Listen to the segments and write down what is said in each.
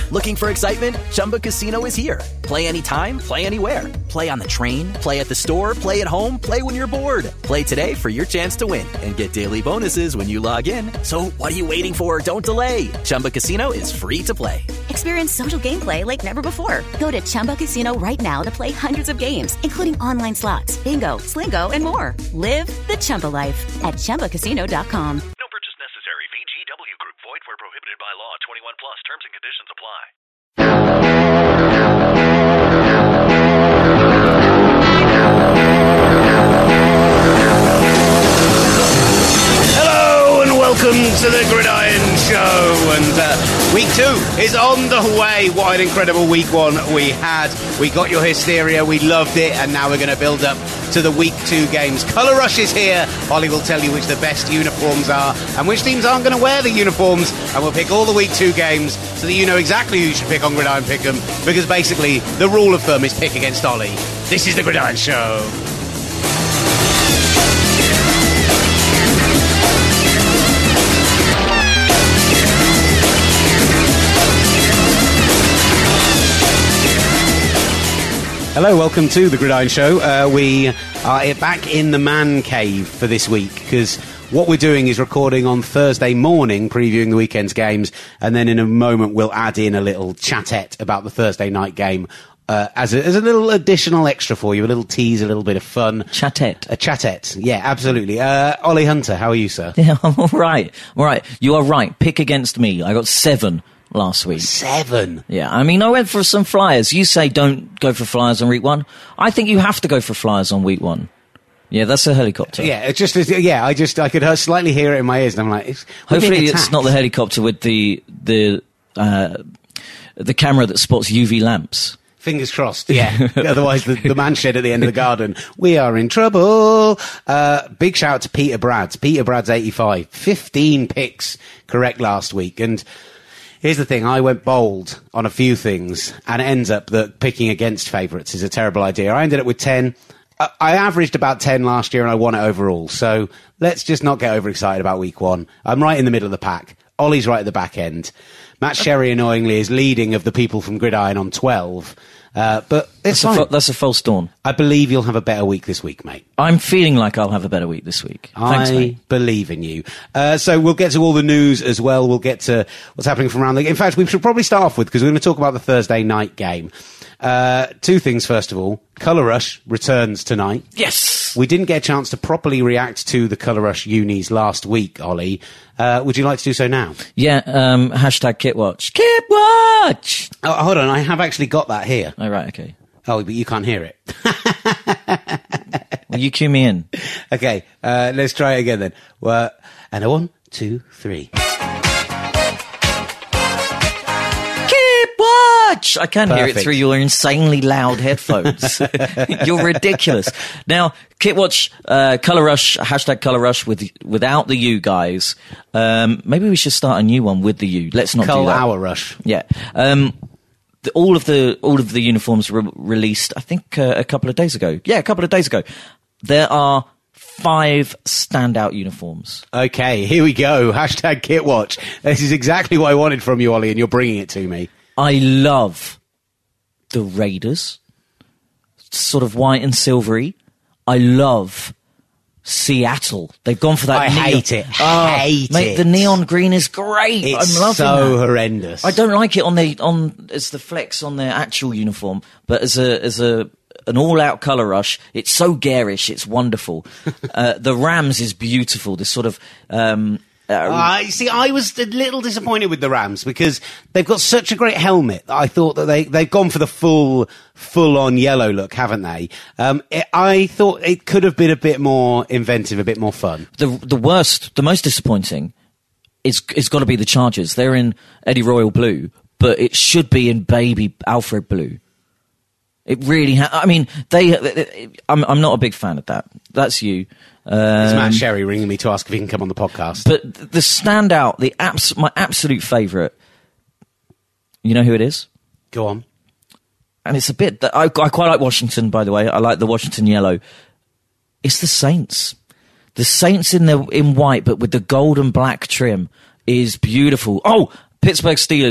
Looking for excitement? Chumba Casino is here. Play anytime, play anywhere. Play on the train, play at the store, play at home, play when you're bored. Play today for your chance to win and get daily bonuses when you log in. So what are you waiting for? Don't delay. Chumba Casino is free to play. Experience social gameplay like never before. Go to Chumba Casino right now to play hundreds of games, including online slots, bingo, Slingo, and more. Live the Chumba life at ChumbaCasino.com. No purchase necessary. VGW Group. Void where prohibited by law. 21 plus. Terms and conditions apply. Hello and welcome to the Gridiron Show. And week 2 is on the way. What an incredible week 1 we had. We got your hysteria. We loved it. And now we're going to build up to the week 2 games. Colour Rush is here. Ollie will tell you which the best uniforms are and which teams aren't going to wear the uniforms. And we'll pick all the week 2 games so that you know exactly who you should pick on Gridiron Pick'em. Because basically, the rule of thumb is pick against Ollie. This is the Gridiron Show. Hello, welcome to the Gridiron Show. We are back in the man cave for this week because what we're doing is recording on Thursday morning, previewing the weekend's games, and then in a moment we'll add in a little chatette about the Thursday night game as a little additional extra for you, a little tease, a little bit of fun. Chatette. A chatette, yeah, absolutely. Ollie Hunter, how are you, sir? Yeah, I'm all right. You are right. Pick against me. I got 7 last week. 7? Yeah, I mean, I went for some flyers. You say don't go for flyers on week 1. I think you have to go for flyers on week 1. Yeah, that's a helicopter. Yeah, I could slightly hear it in my ears, and I'm like, hopefully it's not the helicopter with the camera that spots UV lamps. Fingers crossed, yeah. Otherwise, the man shed at the end of the garden. We are in trouble. Big shout out to Peter Brads. Peter Brads 85. 15 picks correct last week. And here's the thing. I went bold on a few things, and it ends up that picking against favourites is a terrible idea. I ended up with 10. I averaged about 10 last year, and I won it overall. So let's just not get overexcited about week 1. I'm right in the middle of the pack. Ollie's right at the back end. Matt Sherry, annoyingly, is leading of the people from Gridiron on 12. But it's fine. That's a false dawn. I believe you'll have a better week this week, mate. I'm feeling like I'll have a better week this week. Thanks, mate. I believe in you. So we'll get to all the news as well. We'll get to what's happening from around the... In fact, we should probably start off with, because we're going to talk about the Thursday night game. 2 things, first of all. Colour Rush returns tonight. Yes! We didn't get a chance to properly react to the Colour Rush unis last week, Ollie. Would you like to do so now? Yeah, hashtag Kitwatch. Kitwatch! Oh, hold on, I have actually got that here. Oh, right, okay. Oh, but you can't hear it. Well, you cue me in. Okay, let's try it again then. And a 1, 2, 3. I can hear it through your insanely loud headphones. You're ridiculous. Now, Kitwatch, Colour Rush, hashtag Colour Rush without the U guys. Maybe we should start a new one with the U. Let's not do that. Colour Rush. Yeah. All of the uniforms were released, I think, a couple of days ago. Yeah, a couple of days ago. There are 5 standout uniforms. Okay, here we go. Hashtag Kitwatch. This is exactly what I wanted from you, Ollie, and you're bringing it to me. I love the Raiders, sort of white and silvery. I love Seattle. They've gone for that. I hate it. Hate mate, it. The neon green is great. It's I'm loving so that. horrendous. I don't like it as the flex on their actual uniform, but as an all-out Colour Rush, it's so garish. It's wonderful. The Rams is beautiful. This sort of. See, I was a little disappointed with the Rams because they've got such a great helmet. I thought that they've gone for the full-on yellow look, haven't they? I thought it could have been a bit more inventive, a bit more fun. The most disappointing it's got to be the Chargers. They're in Eddie Royal blue, but it should be in baby Alfred blue. It really I mean, I'm not a big fan of that. That's you. It's Matt Sherry ringing me to ask if he can come on the podcast. But the standout, my absolute favourite, you know who it is? Go on. And it's a bit... I quite like Washington, by the way. I like the Washington yellow. It's the Saints. The Saints in white, but with the gold and black trim is beautiful. Oh, Pittsburgh Steelers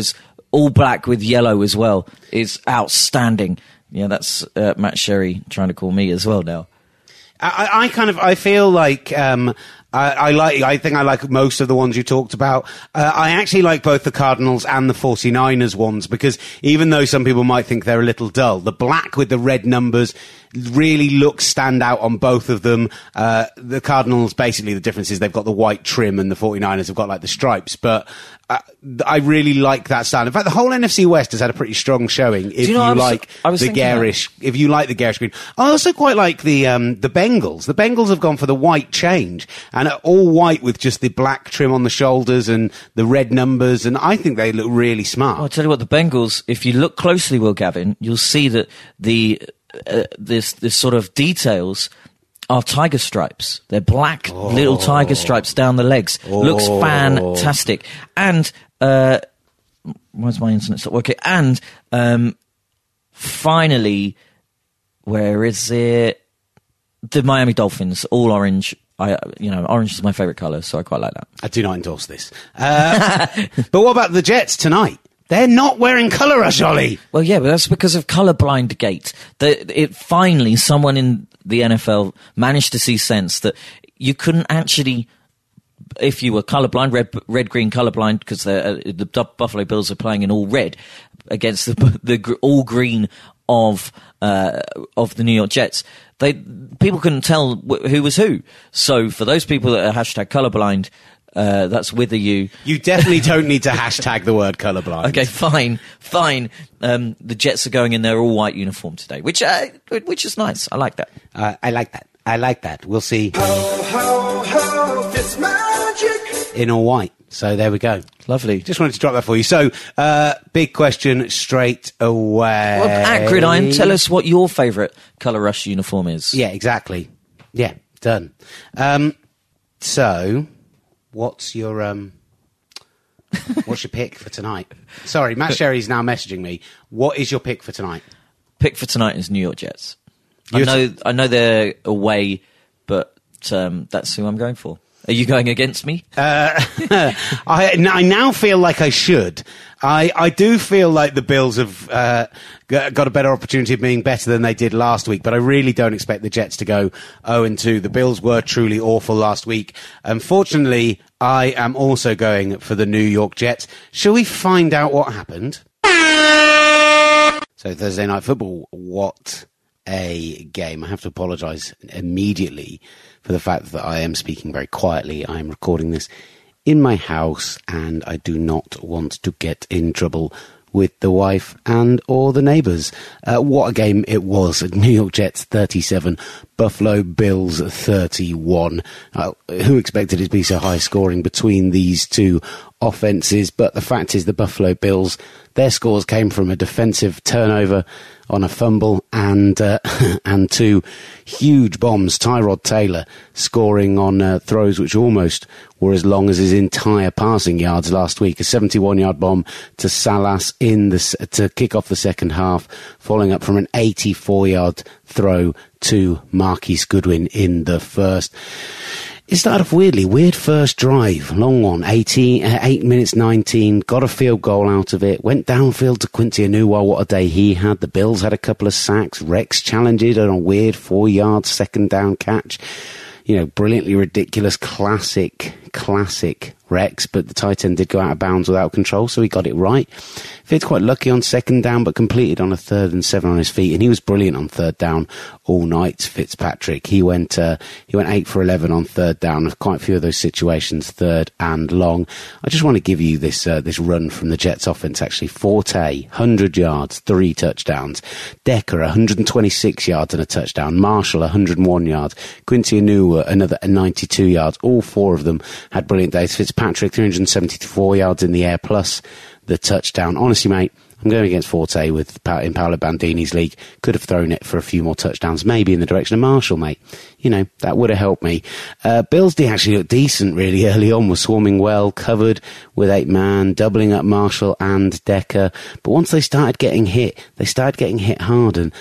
all black with yellow as well is outstanding. Yeah, that's Matt Sherry trying to call me as well now. I feel like I think I like most of the ones you talked about. I actually like both the Cardinals and the 49ers ones, because even though some people might think they're a little dull, the black with the red numbers really looks stand out on both of them. The Cardinals, basically the difference is they've got the white trim, and the 49ers have got like the stripes, but I really like that style. In fact, the whole NFC West has had a pretty strong showing. If you like the garish green, I also quite like the Bengals. The Bengals have gone for the white change, and are all white with just the black trim on the shoulders and the red numbers, and I think they look really smart. Well, I'll tell you what, the Bengals, if you look closely, Will Gavin, you'll see that this sort of details are tiger stripes. They're black little tiger stripes down the legs. Looks fantastic. And why's my internet stop working? And finally, where is it? The Miami Dolphins, all orange. Orange is my favourite colour, so I quite like that. I do not endorse this. But what about the Jets tonight? They're not wearing colour rush, Ollie. Well, yeah, but that's because of colourblind gate. Finally, someone in the NFL managed to see sense that you couldn't actually, if you were colourblind, red, green colourblind, because the Buffalo Bills are playing in all red against the all green of the New York Jets. People couldn't tell who was who. So for those people that are hashtag colourblind, that's with you. You definitely don't need to hashtag the word colourblind. Okay, fine. The Jets are going in their all white uniform today, which is nice. I like that. I like that. We'll see. Ho, it's magic. In all white. So there we go. Lovely. Just wanted to drop that for you. So, big question straight away. Well, at Gridiron, tell us what your favourite Colour Rush uniform is. Yeah, exactly. Yeah, done. So, what's your pick for tonight? Sorry, Matt Sherry's now messaging me. What is your pick for tonight? Pick for tonight is New York Jets. I know they're away, but that's who I'm going for. Are you going against me? I now feel like I should. I do feel like the Bills have got a better opportunity of being better than they did last week, but I really don't expect the Jets to go 0-2. The Bills were truly awful last week. Unfortunately, I am also going for the New York Jets. Shall we find out what happened? So Thursday Night Football, what a game. I have to apologise immediately for the fact that I am speaking very quietly. I am recording this in my house, and I do not want to get in trouble with the wife and or the neighbours. What a game it was. New York Jets 37, Buffalo Bills 31. Who expected it to be so high scoring between these two offences? But the fact is the Buffalo Bills, their scores came from a defensive turnover on a fumble and two huge bombs. Tyrod Taylor scoring on throws which almost were as long as his entire passing yards last week. A 71-yard bomb to Salas to kick off the second half, following up from an 84-yard throw to Marquise Goodwin in the first. It started off weirdly. Weird first drive. Long one. 8 minutes 19. Got a field goal out of it. Went downfield to Quincy Enunwa. What a day he had. The Bills had a couple of sacks. Rex challenged it on a weird 4-yard second down catch. Brilliantly ridiculous, classic Rex, but the tight end did go out of bounds without control, so he got it right. Fitz quite lucky on second down, but completed on a 3rd and 7 on his feet, and he was brilliant on third down all night. Fitzpatrick, he went 8 for 11 on third down. Quite a few of those situations, third and long. I just want to give you this run from the Jets offense. Actually, Forte 100 yards, 3 touchdowns. Decker 126 yards and a touchdown. Marshall 101 yards. Quincy Enunwa another 92 yards. All 4 of them had brilliant days. Fitzpatrick 374 yards in the air plus the touchdown. Honestly, mate, I'm going against Forte in Paolo Bandini's league. Could have thrown it for a few more touchdowns, maybe in the direction of Marshall, mate. That would have helped me. Bills did actually look decent really early on, were swarming well, covered with 8-man, doubling up Marshall and Decker. But once they started getting hit hard, and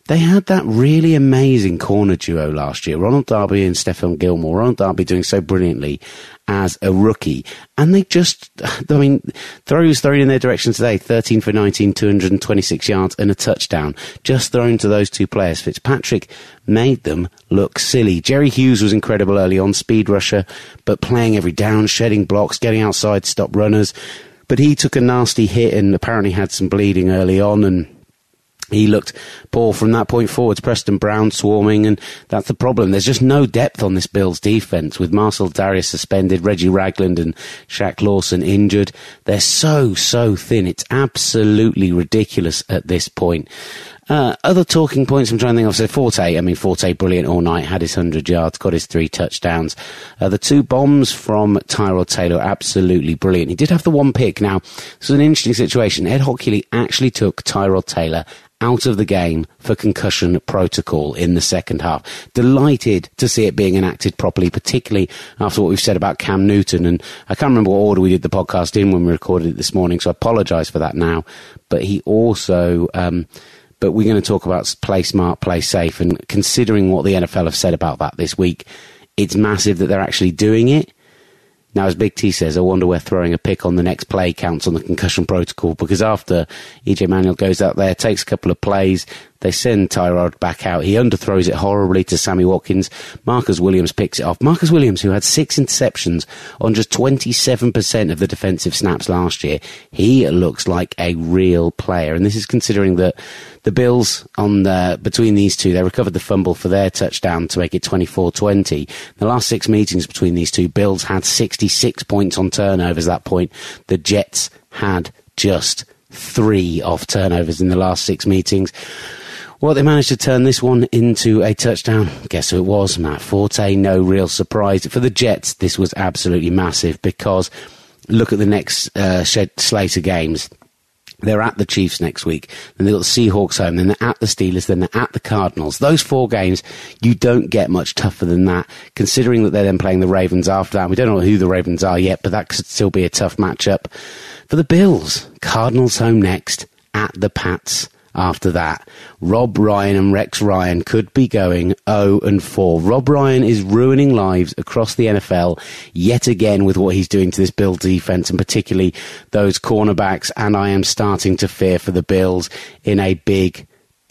They had that really amazing corner duo last year, Ronald Darby and Stephon Gilmore. Ronald Darby doing so brilliantly as a rookie. And they just, I mean, throws thrown in their direction today, 13 for 19, 226 yards and a touchdown, just thrown to those two players. Fitzpatrick made them look silly. Jerry Hughes was incredible early on, speed rusher, but playing every down, shedding blocks, getting outside, stop runners. But he took a nasty hit and apparently had some bleeding early on, and he looked poor from that point forwards. Preston Brown swarming, and that's the problem. There's just no depth on this Bills defence, with Marcel Darius suspended, Reggie Ragland and Shaq Lawson injured. They're so thin. It's absolutely ridiculous at this point. Other talking points I'm trying to think of. So Forte, brilliant all night, had his 100 yards, got his 3 touchdowns. The 2 bombs from Tyrod Taylor, absolutely brilliant. He did have the 1 pick. Now, this was an interesting situation. Ed Hockley actually took Tyrod Taylor out of the game for concussion protocol in the second half. Delighted to see it being enacted properly, particularly after what we've said about Cam Newton. And I can't remember what order we did the podcast in when we recorded it this morning, so I apologise for that now. But he also... But we're going to talk about play smart, play safe. And considering what the NFL have said about that this week, it's massive that they're actually doing it. Now, as Big T says, I wonder where throwing a pick on the next play counts on the concussion protocol, because after EJ Manuel goes out there, takes a couple of plays, they send Tyrod back out. He underthrows it horribly to Sammy Watkins. Marcus Williams picks it off. Marcus Williams, who had 6 interceptions on just 27% of the defensive snaps last year, he looks like a real player. And this is considering that the Bills, between these two, they recovered the fumble for their touchdown to make it 24-20. The last 6 meetings between these two, Bills had 66 points on turnovers at that point. The Jets had just 3 off turnovers in the last 6 meetings. Well, they managed to turn this one into a touchdown. Guess who it was? Matt Forte. No real surprise. For the Jets, this was absolutely massive, because look at the next slate of games. They're at the Chiefs next week, then they've got the Seahawks home, then they're at the Steelers, then they're at the Cardinals. Those 4 games, you don't get much tougher than that, considering that they're then playing the Ravens after that. We don't know who the Ravens are yet, but that could still be a tough matchup. For the Bills, Cardinals home next, at the Pats after that. Rob Ryan and Rex Ryan could be going 0-4. Rob Ryan is ruining lives across the NFL yet again with what he's doing to this Bill defense, and particularly those cornerbacks, and I am starting to fear for the Bills in a big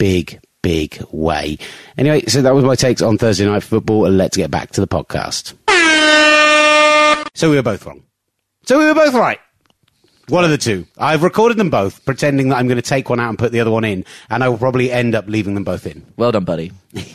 way. Anyway, so that was my takes on Thursday Night Football, and let's get back to the podcast. So we were both wrong. So we were both right. One of the two. I've recorded them both, pretending that I'm going to take one out and put the other one in, and I will probably end up leaving them both in. Well done, buddy.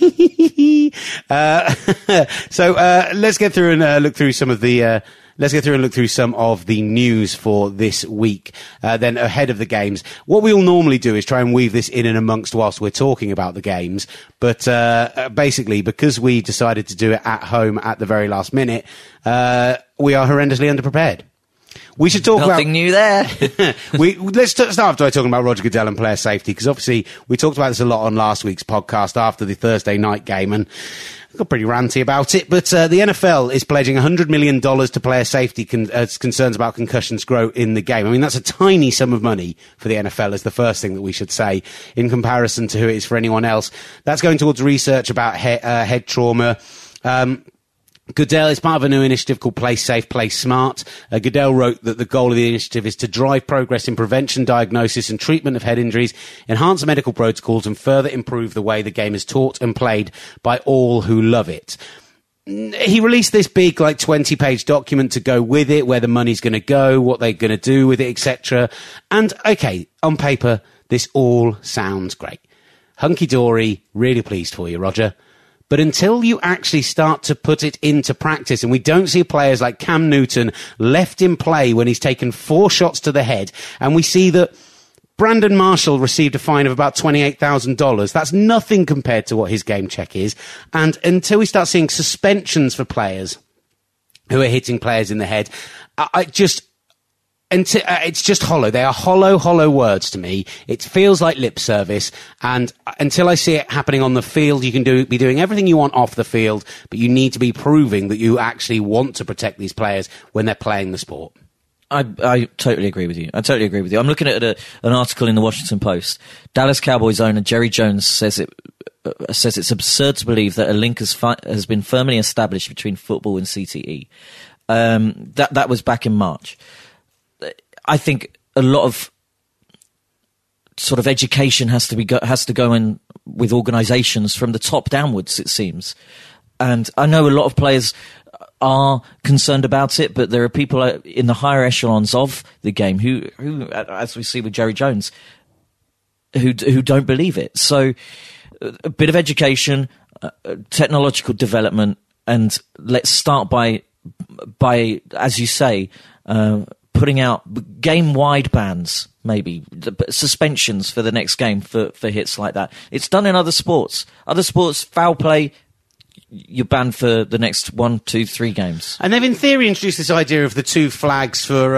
So let's get through and look through some of the. Let's get through and look through some of the news for this week. Then ahead of the games, what we all normally do is try and weave this in and amongst whilst we're talking about the games. But basically, because we decided to do it at home at the very last minute, we are horrendously underprepared. We should talk Nothing new there. Let's start by talking about Roger Goodell and player safety, because obviously we talked about this a lot on last week's podcast after the Thursday night game, and I got pretty ranty about it. But the NFL is pledging $100 million to player safety as concerns about concussions grow in the game. I mean, that's a tiny sum of money for the NFL, is the first thing that we should say, in comparison to who it is for anyone else. That's going towards research about head trauma. Goodell is part of a new initiative called Play Safe, Play Smart. Goodell wrote that the goal of the initiative is to drive progress in prevention, diagnosis and treatment of head injuries, enhance medical protocols and further improve the way the game is taught and played by all who love it. He released this big, 20-page document to go with it, where the money's going to go, what they're going to do with it, etc. And, okay, on paper, this all sounds great. Hunky-dory, really pleased for you, Roger. But until you actually start to put it into practice, and we don't see players like Cam Newton left in play when he's taken 4 shots to the head, and we see that Brandon Marshall received a fine of about $28,000. That's nothing compared to what his game check is. And until we start seeing suspensions for players who are hitting players in the head, it's just hollow. They are hollow words to me. It feels like lip service. And until I see it happening on the field, you can be doing everything you want off the field, but you need to be proving that you actually want to protect these players when they're playing the sport. I totally agree with you. I'm looking at an article in the Washington Post. Dallas Cowboys owner Jerry Jones says it says it's absurd to believe that a link has been firmly established between football and CTE. That was back in March. I think a lot of sort of education has to go in with organisations from the top downwards, it seems. And I know a lot of players are concerned about it, but there are people in the higher echelons of the game who, as we see with Jerry Jones, who don't believe it. So a bit of education, technological development, and let's start by as you say, putting out game-wide bans, maybe suspensions for the next game for hits like that. It's done in other sports. Other sports, foul play, you're banned for the next 1, 2, 3 games. And they've, in theory, introduced this idea of the 2 flags for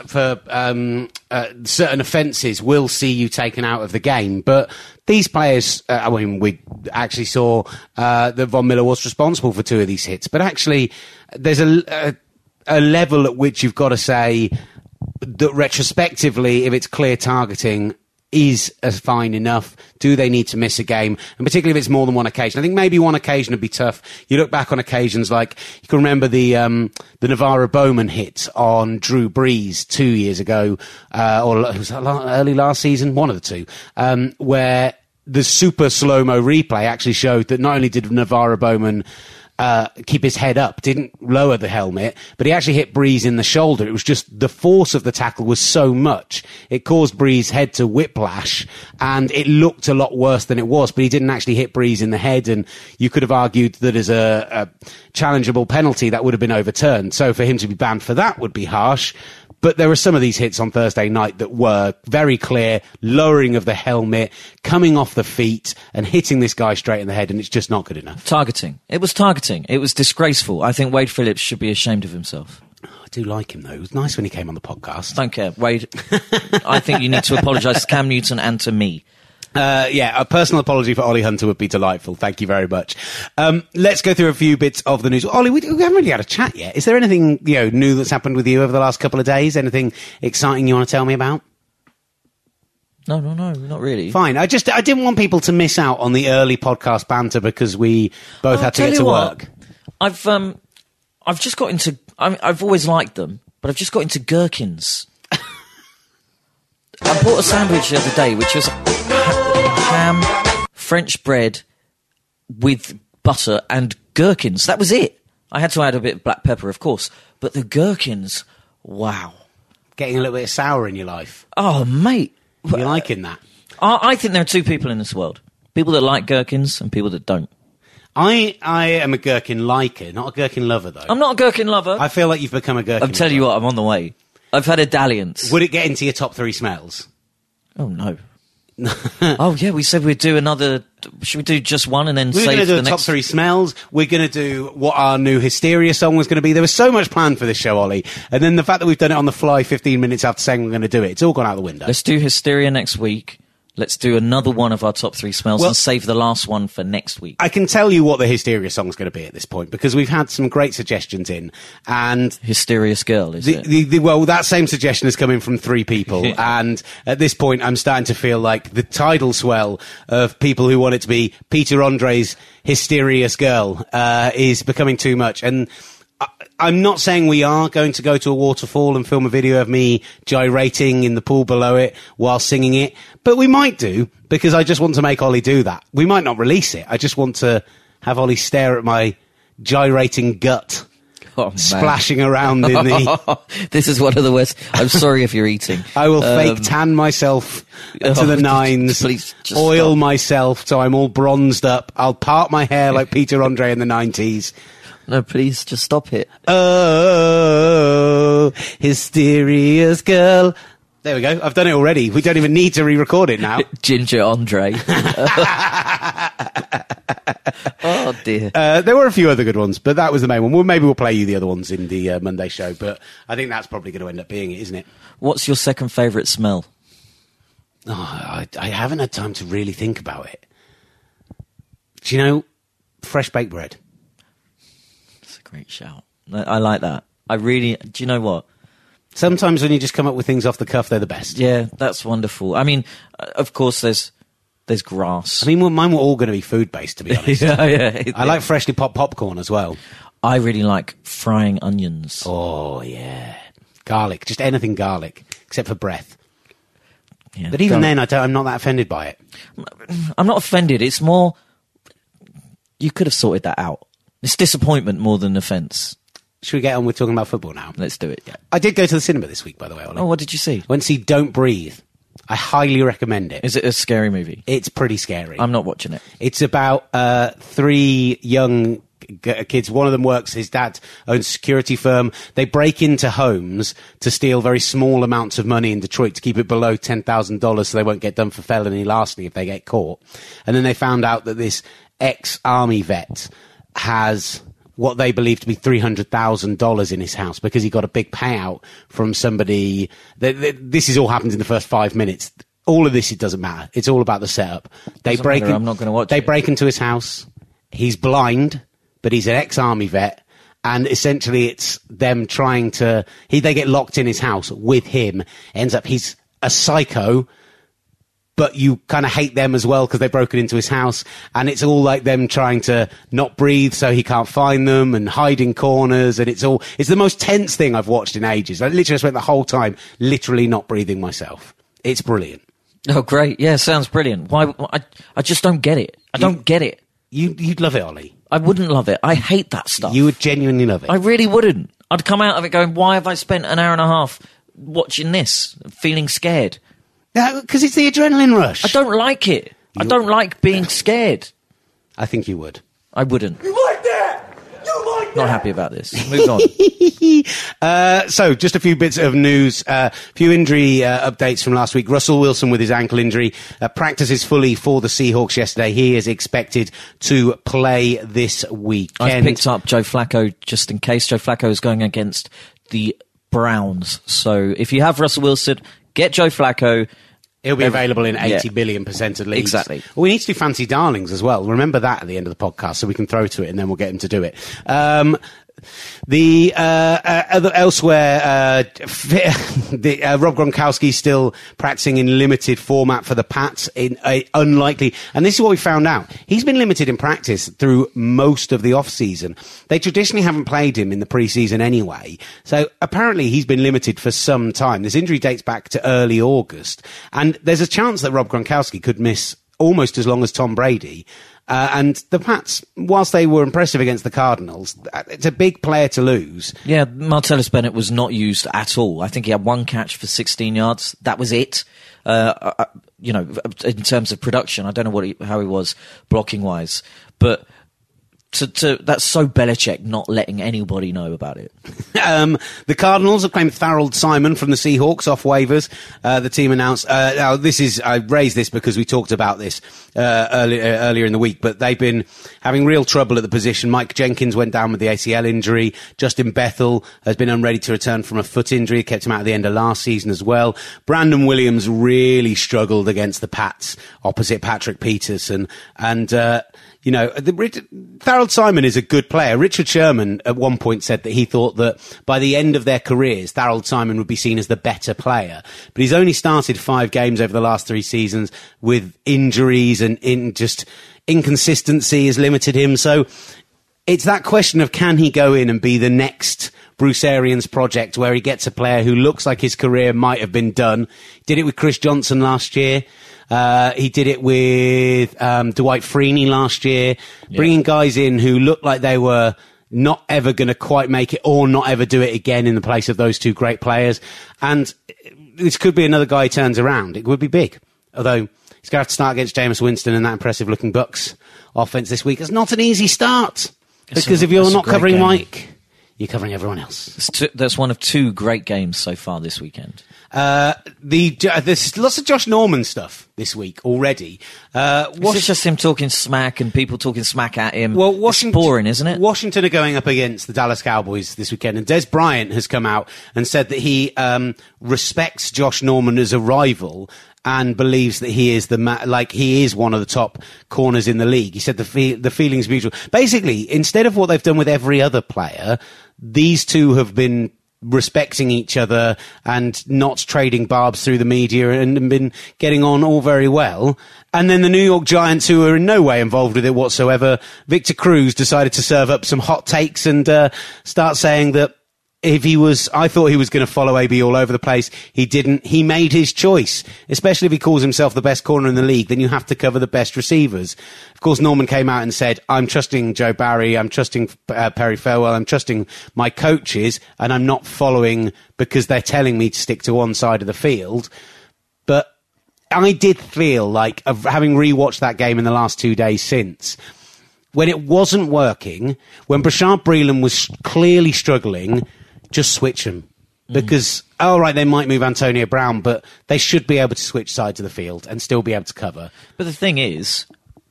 certain offences will see you taken out of the game. But these players, we actually saw that Von Miller was responsible for 2 of these hits. But actually, there's a level at which you've got to say that retrospectively, if it's clear targeting, is a fine enough? Do they need to miss a game? And particularly if it's more than one occasion. I think maybe one occasion would be tough. You look back on occasions like, you can remember the Navarro Bowman hit on Drew Brees 2 years ago, or it was early last season, one of the two, where the super slow-mo replay actually showed that not only did Navarro Bowman keep his head up, didn't lower the helmet, but he actually hit Brees in the shoulder. It was just the force of the tackle was so much, it caused Brees' head to whiplash, and it looked a lot worse than it was, but he didn't actually hit Brees in the head, and you could have argued that as a challengeable penalty, that would have been overturned. So for him to be banned for that would be harsh. But there were some of these hits on Thursday night that were very clear, lowering of the helmet, coming off the feet and hitting this guy straight in the head, and it's just not good enough. Targeting. It was targeting. It was disgraceful. I think Wade Phillips should be ashamed of himself. I do like him, though. It was nice when he came on the podcast. Don't care. Wade, I think you need to apologise to Cam Newton and to me. A personal apology for Ollie Hunter would be delightful. Thank you very much. Let's go through a few bits of the news. Ollie, we haven't really had a chat yet. Is there anything new that's happened with you over the last couple of days? Anything exciting you want to tell me about? No, not really. Fine. I didn't want people to miss out on the early podcast banter because we both had to get to work. I've just got into. I've always liked them, but I've just got into gherkins. I bought a sandwich the other day, which was ham, French bread with butter and gherkins. That was it. I had to add a bit of black pepper, of course, but the gherkins, wow. Getting a little bit of sour in your life. Oh, mate. You're liking that? I think there are 2 people in this world. People that like gherkins and people that don't. I am a gherkin liker, not a gherkin lover, though. I'm not a gherkin lover. I feel like you've become a gherkin I'm telling you what, I'm on the way. I've had a dalliance. Would it get into your top 3 smells? Oh, no. Oh, yeah, we said we'd do another... Should we do just one and then save the next... We're going to do top 3 smells. We're going to do what our new Hysteria song was going to be. There was so much planned for this show, Ollie. And then the fact that we've done it on the fly 15 minutes after saying we're going to do it, it's all gone out the window. Let's do Hysteria next week. Let's do another one of our top 3 smells and save the last one for next week. I can tell you what the Hysteria song is going to be at this point because we've had some great suggestions in. And Hysterious Girl, is it? Well, that same suggestion is coming from 3 people. And at this point, I'm starting to feel like the tidal swell of people who want it to be Peter Andre's Hysterious Girl is becoming too much. And I'm not saying we are going to go to a waterfall and film a video of me gyrating in the pool below it while singing it, but we might do, because I just want to make Ollie do that. We might not release it. I just want to have Ollie stare at my gyrating gut. Splashing around in the... This is one of the worst. I'm sorry if you're eating. I will fake tan myself to the nines, please just oil stop. myself so I'm all bronzed up. I'll part my hair like Peter Andre in the 90s. No, please, just stop it. Oh, Hysterious Girl. There we go. I've done it already. We don't even need to re-record it now. Ginger Andre. Oh, dear. There were a few other good ones, but that was the main one. Well, maybe we'll play you the other ones in the Monday show, but I think that's probably going to end up being it, isn't it? What's your second favourite smell? Oh, I haven't had time to really think about it. Do you know fresh baked bread? That's a great shout. I like that. I really... Do you know what? Sometimes when you just come up with things off the cuff, they're the best. Yeah, that's wonderful. I mean, of course, there's There's grass. I mean, mine were all going to be food-based, to be honest. yeah. I like freshly popped popcorn as well. I really like frying onions. Oh, yeah. Garlic. Just anything garlic, except for breath. Yeah, But even then, I'm not that offended by it. I'm not offended. It's more, you could have sorted that out. It's disappointment more than offence. Should we get on with talking about football now? Let's do it, yeah. I did go to the cinema this week, by the way, Ollie. Oh, what did you see? Went to see Don't Breathe. I highly recommend it. Is it a scary movie? It's pretty scary. I'm not watching it. It's about 3 young kids. One of them works, his dad owns a security firm. They break into homes to steal very small amounts of money in Detroit to keep it below $10,000 so they won't get done for felony larceny if they get caught. And then they found out that this ex-army vet has what they believe to be $300,000 in his house because he got a big payout from somebody. This has all happened in the first 5 minutes. All of this, it doesn't matter. It's all about the setup. I'm not going to watch it. They break into his house. He's blind, but he's an ex-army vet. And essentially it's them trying to... They get locked in his house with him. Ends up he's a psycho, but you kind of hate them as well because they've broken into his house. And it's all like them trying to not breathe so he can't find them and hide in corners. And it's the most tense thing I've watched in ages. I literally spent the whole time literally not breathing myself. It's brilliant. Oh, great. Yeah, sounds brilliant. Why? I just don't get it. I don't get it. You'd love it, Ollie. I wouldn't love it. I hate that stuff. You would genuinely love it. I really wouldn't. I'd come out of it going, why have I spent an hour and a half watching this, feeling scared? Because it's the adrenaline rush. I don't like it. I don't like being scared. I think you would. I wouldn't. You like that? You like that? Not happy about this. Move on. So, just a few bits of news. Few injury updates from last week. Russell Wilson with his ankle injury practices fully for the Seahawks yesterday. He is expected to play this weekend. I've picked up Joe Flacco just in case. Joe Flacco is going against the Browns. So, if you have Russell Wilson, get Joe Flacco. He'll be available in 80 billion percent of leagues. Exactly. Well, we need to do fancy darlings as well. Remember that at the end of the podcast so we can throw to it and then we'll get him to do it. Elsewhere, Rob Gronkowski still practicing in limited format for the Pats in a unlikely, and this is what we found out. He's been limited in practice through most of the off-season. They traditionally haven't played him in the pre-season anyway, so apparently he's been limited for some time. This injury dates back to early August, and there's a chance that Rob Gronkowski could miss almost as long as Tom Brady. And the Pats, whilst they were impressive against the Cardinals, it's a big player to lose. Yeah, Martellus Bennett was not used at all. I think he had one catch for 16 yards. That was it. In terms of production, I don't know how he was blocking-wise. But that's so Belichick not letting anybody know about it. The Cardinals have claimed Tharold Simon from the Seahawks off waivers. The team announced. Now, I raised this because we talked about this earlier in the week, but they've been having real trouble at the position. Mike Jenkins went down with the ACL injury. Justin Bethel has been unready to return from a foot injury. Kept him out at the end of last season as well. Brandon Williams really struggled against the Pats opposite Patrick Peterson. And, Tharold Simon is a good player. Richard Sherman at one point said that he thought that by the end of their careers, Tharold Simon would be seen as the better player. But he's only started 5 games over the last 3 seasons with injuries and inconsistency has limited him. So it's that question of can he go in and be the next Bruce Arians project where he gets a player who looks like his career might have been done. Did it with Chris Johnson last year. He did it with Dwight Freeney last year, bringing guys in who looked like they were not ever going to quite make it or not ever do it again in the place of those 2 great players. And this could be another guy who turns around. It would be big. Although he's going to have to start against Jameis Winston and that impressive-looking Bucks offense this week. It's not an easy start. Because if you're not covering Mike, you're covering everyone else. That's one of 2 great games so far this weekend. There's lots of Josh Norman stuff this week already. It's just him talking smack and people talking smack at him. Well, Washington, it's boring, isn't it? Washington are going up against the Dallas Cowboys this weekend, and Des Bryant has come out and said that he respects Josh Norman as a rival and believes that he is he is one of the top corners in the league. He said the feeling's mutual. Basically, instead of what they've done with every other player, these two have been respecting each other and not trading barbs through the media and been getting on all very well. And then the New York Giants, who are in no way involved with it whatsoever, Victor Cruz decided to serve up some hot takes and start saying that I thought he was going to follow AB all over the place. He didn't. He made his choice, especially if he calls himself the best corner in the league, then you have to cover the best receivers. Of course, Norman came out and said, I'm trusting Joe Barry, I'm trusting Perry Farewell, I'm trusting my coaches, and I'm not following because they're telling me to stick to one side of the field. But I did feel like, having rewatched that game in the last 2 days since, when it wasn't working, when Brashard Breeland was clearly struggling, just switch them. Because, all right, they might move Antonio Brown, but they should be able to switch sides of the field and still be able to cover. But the thing is,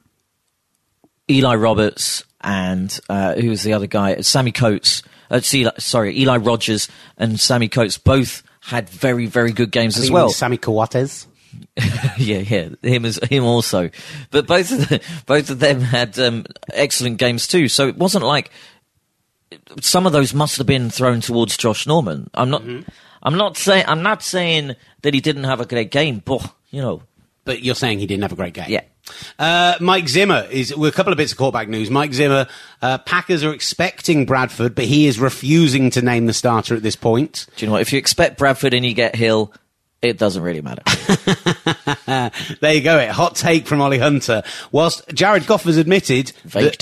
Eli Roberts and who was the other guy? Sammy Coates. Eli Rogers and Sammy Coates both had very, very good games as well. Sammy Coates. yeah, him also. But both of them had excellent games too. So it wasn't like some of those must have been thrown towards Josh Norman. I'm not saying that he didn't have a great game, but But you're saying he didn't have a great game. Yeah. Mike Zimmer a couple of bits of quarterback news. Mike Zimmer, Packers are expecting Bradford, but he is refusing to name the starter at this point. Do you know what? If you expect Bradford and you get Hill, it doesn't really matter. There you go. Hot take from Ollie Hunter. Whilst Jared Goff has admitted...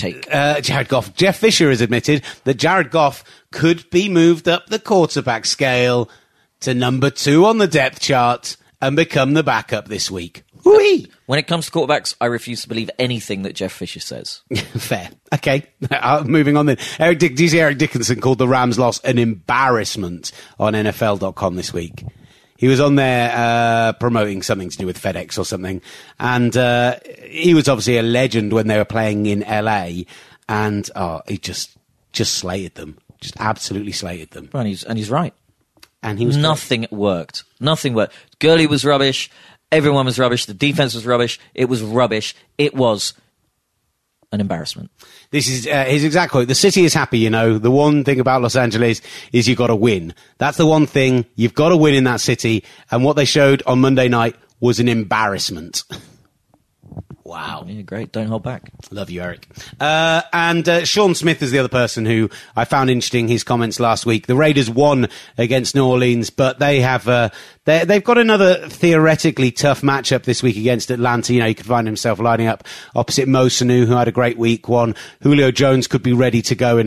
Jeff Fisher has admitted that Jared Goff could be moved up the quarterback scale to number 2 on the depth chart and become the backup this week. Whee! When it comes to quarterbacks, I refuse to believe anything that Jeff Fisher says. Fair. Okay. Moving on then. Do you see Eric Dickinson called the Rams loss an embarrassment on NFL.com this week? He was on there promoting something to do with FedEx or something. And he was obviously a legend when they were playing in LA. And he just slated them. Just absolutely slated them. And he's right. And he was Nothing worked. Nothing worked. Gurley was rubbish. Everyone was rubbish. The defense was rubbish. It was rubbish. It was an embarrassment. This is his exact quote. The city is happy, The one thing about Los Angeles is you've got to win. That's the one thing. You've got to win in that city. And what they showed on Monday night was an embarrassment. Wow. Yeah, great. Don't hold back. Love you, Eric. And Sean Smith is the other person who I found interesting, his comments last week. The Raiders won against New Orleans, but they have they've got another theoretically tough matchup this week against Atlanta. He could find himself lining up opposite Mo Sanu, who had a great week one. Julio Jones could be ready to go in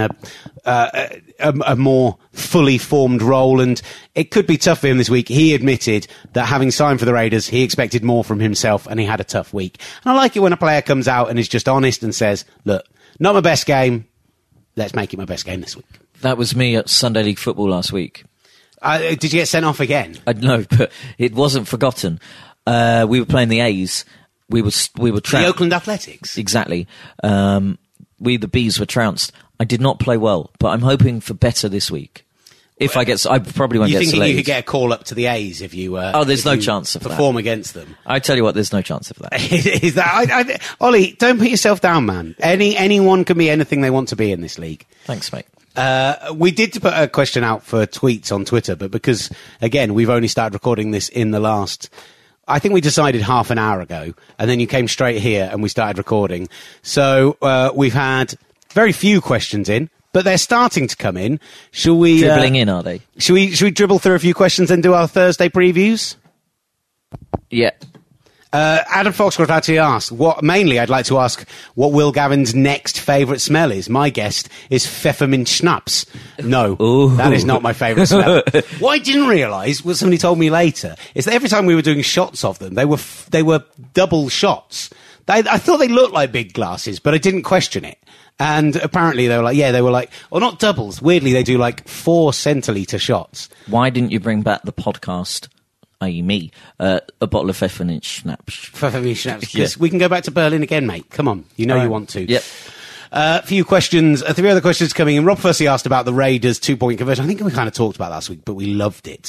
a more fully formed role, and it could be tough for him this week. He admitted that having signed for the Raiders, he expected more from himself, and he had a tough week. And I like it when a player comes out and is just honest and says, look, not my best game. Let's make it my best game this week. That was me at Sunday League Football last week. Did you get sent off again? No, but it wasn't forgotten. We were playing the A's. We were the Oakland Athletics. Exactly. The Bees were trounced. I did not play well, but I'm hoping for better this week. If I probably won't get selected. You think you could get a call up to the A's if you? There's no chance of perform against them. I tell you what, there's no chance of that. Is that Ollie? Don't put yourself down, man. Anyone can be anything they want to be in this league. Thanks, mate. We did put a question out for tweets on Twitter, but because again we've only started recording this in the last. I think we decided half an hour ago, and then you came straight here and we started recording. So we've had very few questions in. But they're starting to come in. Shall we... Dribbling in, are they? Shall we dribble through a few questions and do our Thursday previews? Yeah. Adam Foxcroft actually asked, mainly I'd like to ask what Will Gavin's next favourite smell is. My guess is Pfefferminz Schnapps. No, that is not my favourite smell. What I didn't realise, what somebody told me later, is that every time we were doing shots of them, they were double shots. I thought they looked like big glasses, but I didn't question it. And apparently they were like, or not doubles. Weirdly, they do like 4 centilitre shots. Why didn't you bring back the podcast, i.e. me, a bottle of Pfefferminz Schnapps? Pfefferminz Schnapps. Because we can go back to Berlin again, mate. Come on. You know you want to. Yep. Few questions, 3 other questions coming in. Rob firstly asked about the Raiders 2-point conversion. I think we kind of talked about that last week, but we loved it.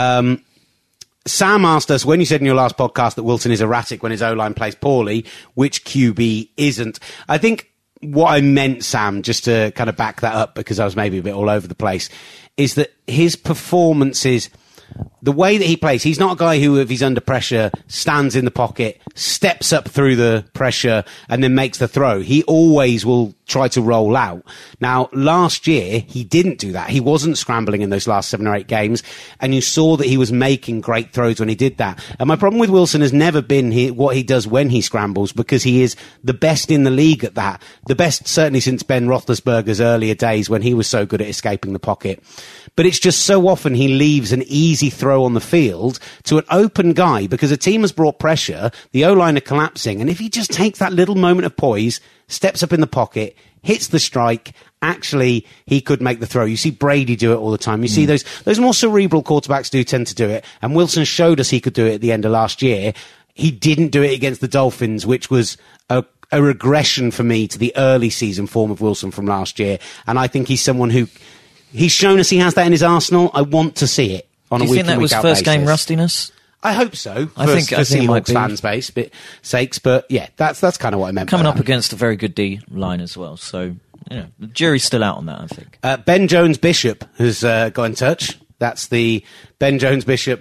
Sam asked us, when you said in your last podcast that Wilson is erratic when his O-line plays poorly, which QB isn't? I think what I meant, Sam, just to kind of back that up, because I was maybe a bit all over the place, is that his performances, the way that he plays, he's not a guy who, if he's under pressure, stands in the pocket, steps up through the pressure, and then makes the throw. He always will try to roll out. Now, last year, he didn't do that. He wasn't scrambling in those last 7 or 8 games, and you saw that he was making great throws when he did that. And my problem with Wilson has never been what he does when he scrambles, because he is the best in the league at that. The best, certainly since Ben Roethlisberger's earlier days, when he was so good at escaping the pocket. But it's just so often he leaves an easy throw on the field to an open guy, because a team has brought pressure, the O-line are collapsing, and if he just takes that little moment of poise, steps up in the pocket, hits the strike, actually he could make the throw. You see Brady do it all the time. You see those more cerebral quarterbacks do tend to do it, and Wilson showed us he could do it at the end of last year. He didn't do it against the Dolphins, which was a regression for me to the early season form of Wilson from last year, and I think he's someone who... He's shown us he has that in his arsenal. I want to see it on a week-in, week-out basis. Do you think that was first game rustiness? I hope so. I think Seahawks fans' sakes, but yeah, that's kind of what I meant. Coming up against a very good D line as well, so the jury's still out on that, I think. Ben Jones Bishop has got in touch. That's the Ben Jones Bishop,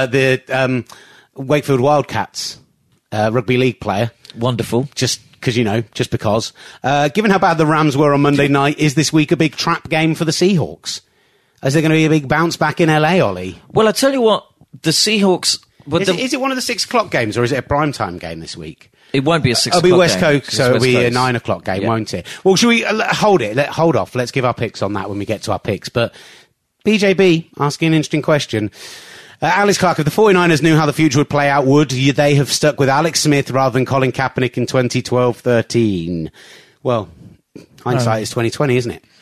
the Wakefield Wildcats rugby league player. Wonderful. Just because. Given how bad the Rams were on Monday night, is this week a big trap game for the Seahawks? Is there going to be a big bounce back in LA, Ollie? Well, I tell you what, the Seahawks... Is it one of the 6 o'clock games, or is it a primetime game this week? It won't be a 6 o'clock game. It'll be West Coast, so it'll be a 9 o'clock game, won't it? Well, should we hold off? Let's give our picks on that when we get to our picks. But BJB asking an interesting question. Alex Clark, if the 49ers knew how the future would play out, would they have stuck with Alex Smith rather than Colin Kaepernick in 2012-13? Well, hindsight is 2020, isn't it?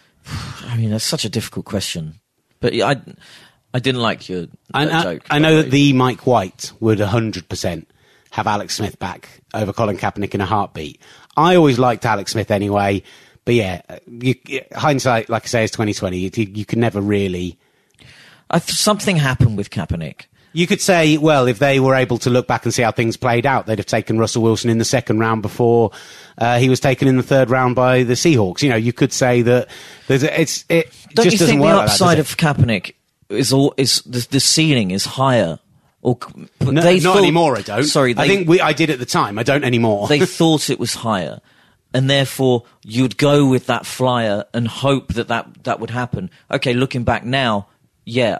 I mean, that's such a difficult question. But I didn't like your joke. I know that the Mike White would 100% have Alex Smith back over Colin Kaepernick in a heartbeat. I always liked Alex Smith anyway. But yeah, hindsight, like I say, is 2020. You can never really... Something happened with Kaepernick. You could say, well, if they were able to look back and see how things played out, they'd have taken Russell Wilson in the 2nd round before he was taken in the 3rd round by the Seahawks. You could say that it Don't just you doesn't think work the like that, upside of Kaepernick is the ceiling is higher? Or not anymore. I don't. Sorry, I think I did at the time. I don't anymore. They thought it was higher, and therefore you'd go with that flyer and hope that would happen. Okay, looking back now. Yeah,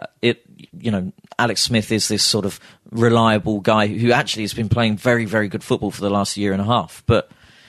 Alex Smith is this sort of reliable guy who actually has been playing very, very good football for the last year and a half. But,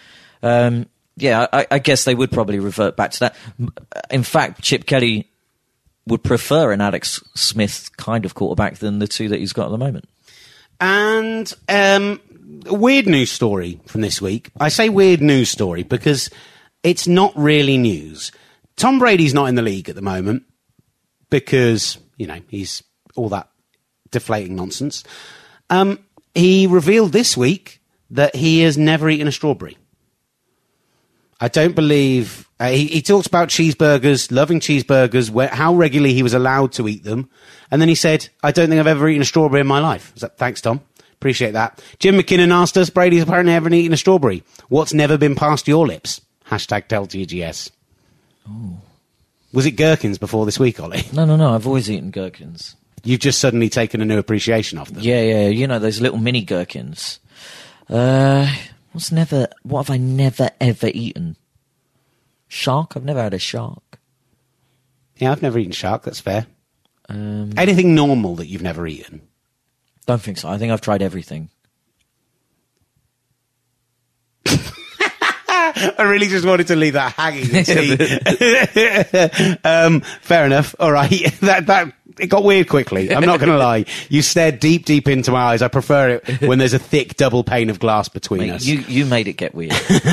I guess they would probably revert back to that. In fact, Chip Kelly would prefer an Alex Smith kind of quarterback than the 2 that he's got at the moment. And a weird news story from this week. I say weird news story because it's not really news. Tom Brady's not in the league at the moment. Because, he's all that deflating nonsense. He revealed this week that he has never eaten a strawberry. I don't believe... he talks about cheeseburgers, loving cheeseburgers, how regularly he was allowed to eat them. And then he said, I don't think I've ever eaten a strawberry in my life. So, thanks, Tom. Appreciate that. Jim McKinnon asked us, Brady's apparently never eaten a strawberry. What's never been past your lips? #TellTGS. Oh. Was it gherkins before this week, Ollie? No. I've always eaten gherkins. You've just suddenly taken a new appreciation of them. Yeah. Those little mini gherkins. What have I never ever eaten? Shark? I've never had a shark. Yeah, I've never eaten shark. That's fair. Anything normal that you've never eaten? Don't think so. I think I've tried everything. I really just wanted to leave that hanging. Fair enough. All right. That it got weird quickly. I'm not going to lie. You stared deep into my eyes. I prefer it when there's a thick double pane of glass between us. You made it get weird.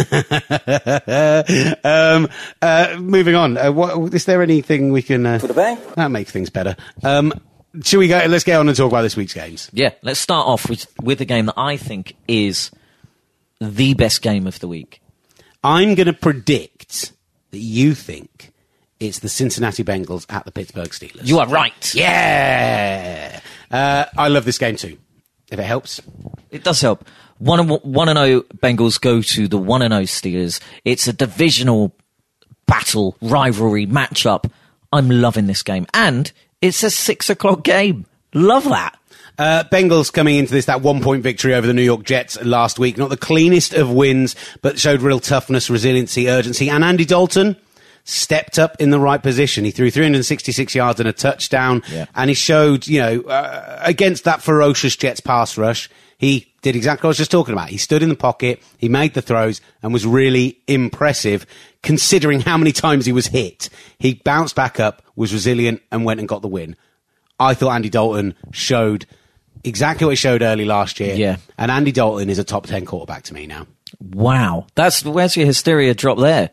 Moving on. Is there anything we can... Put a bang. That makes things better. Should we go? Let's get on and talk about this week's games. Yeah. Let's start off with a game that I think is the best game of the week. I'm going to predict that you think it's the Cincinnati Bengals at the Pittsburgh Steelers. You are right. Yeah! I love this game too, if it helps. It does help. 1-0 Bengals go to the 1-0 Steelers. It's a divisional battle, rivalry, matchup. I'm loving this game. And it's a 6:00 game. Love that. Bengals coming into this, that 1-point victory over the New York Jets last week. Not the cleanest of wins, but showed real toughness, resiliency, urgency. And Andy Dalton stepped up in the right position. He threw 366 yards and a touchdown. Yeah. And he showed, against that ferocious Jets pass rush, he did exactly what I was just talking about. He stood in the pocket, he made the throws, and was really impressive considering how many times he was hit. He bounced back up, was resilient, and went and got the win. I thought Andy Dalton showed exactly what he showed early last year. Yeah. And Andy Dalton is a top 10 quarterback to me now. Wow. Where's your hysteria drop there?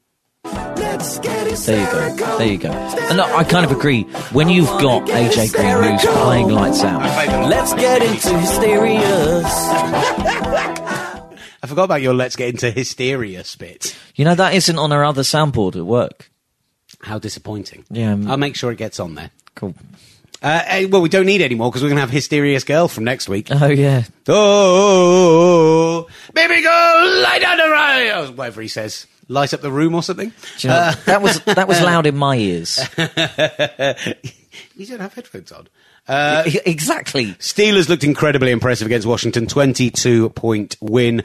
There you go. And I kind of agree. When you've got AJ Green who's playing lights out, let's get into hysteria. I forgot about your let's get into hysteria spit. That isn't on our other soundboard at work. How disappointing. Yeah. I'll make sure it gets on there. Cool. Well, we don't need any more because we're going to have Hysterious Girl from next week. Oh, yeah. Oh, baby girl, light on the right. Oh, whatever he says. Light up the room or something. Do you know, that was loud in my ears. You don't have headphones on. Exactly. Steelers looked incredibly impressive against Washington. 22-point win.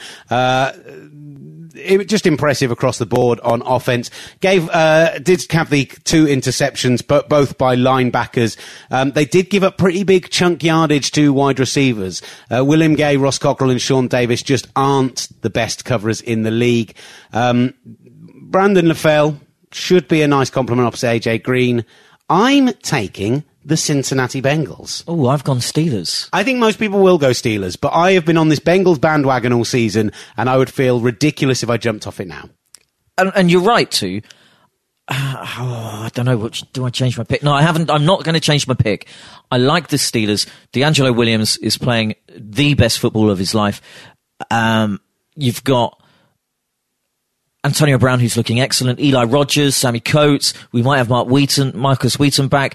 It was just impressive across the board on offense. Did have the 2 interceptions, but both by linebackers. They did give up pretty big chunk yardage to wide receivers. William Gay, Ross Cockrell, and Sean Davis just aren't the best coverers in the league. Brandon LaFell should be a nice compliment opposite AJ Green. I'm taking the Cincinnati Bengals. Oh, I've gone Steelers. I think most people will go Steelers, but I have been on this Bengals bandwagon all season, and I would feel ridiculous if I jumped off it now. And you're right to. I don't know. Do I change my pick? No, I haven't. I'm not going to change my pick. I like the Steelers. D'Angelo Williams is playing the best football of his life. You've got Antonio Brown, who's looking excellent. Eli Rogers, Sammy Coates. We might have Marcus Wheaton back.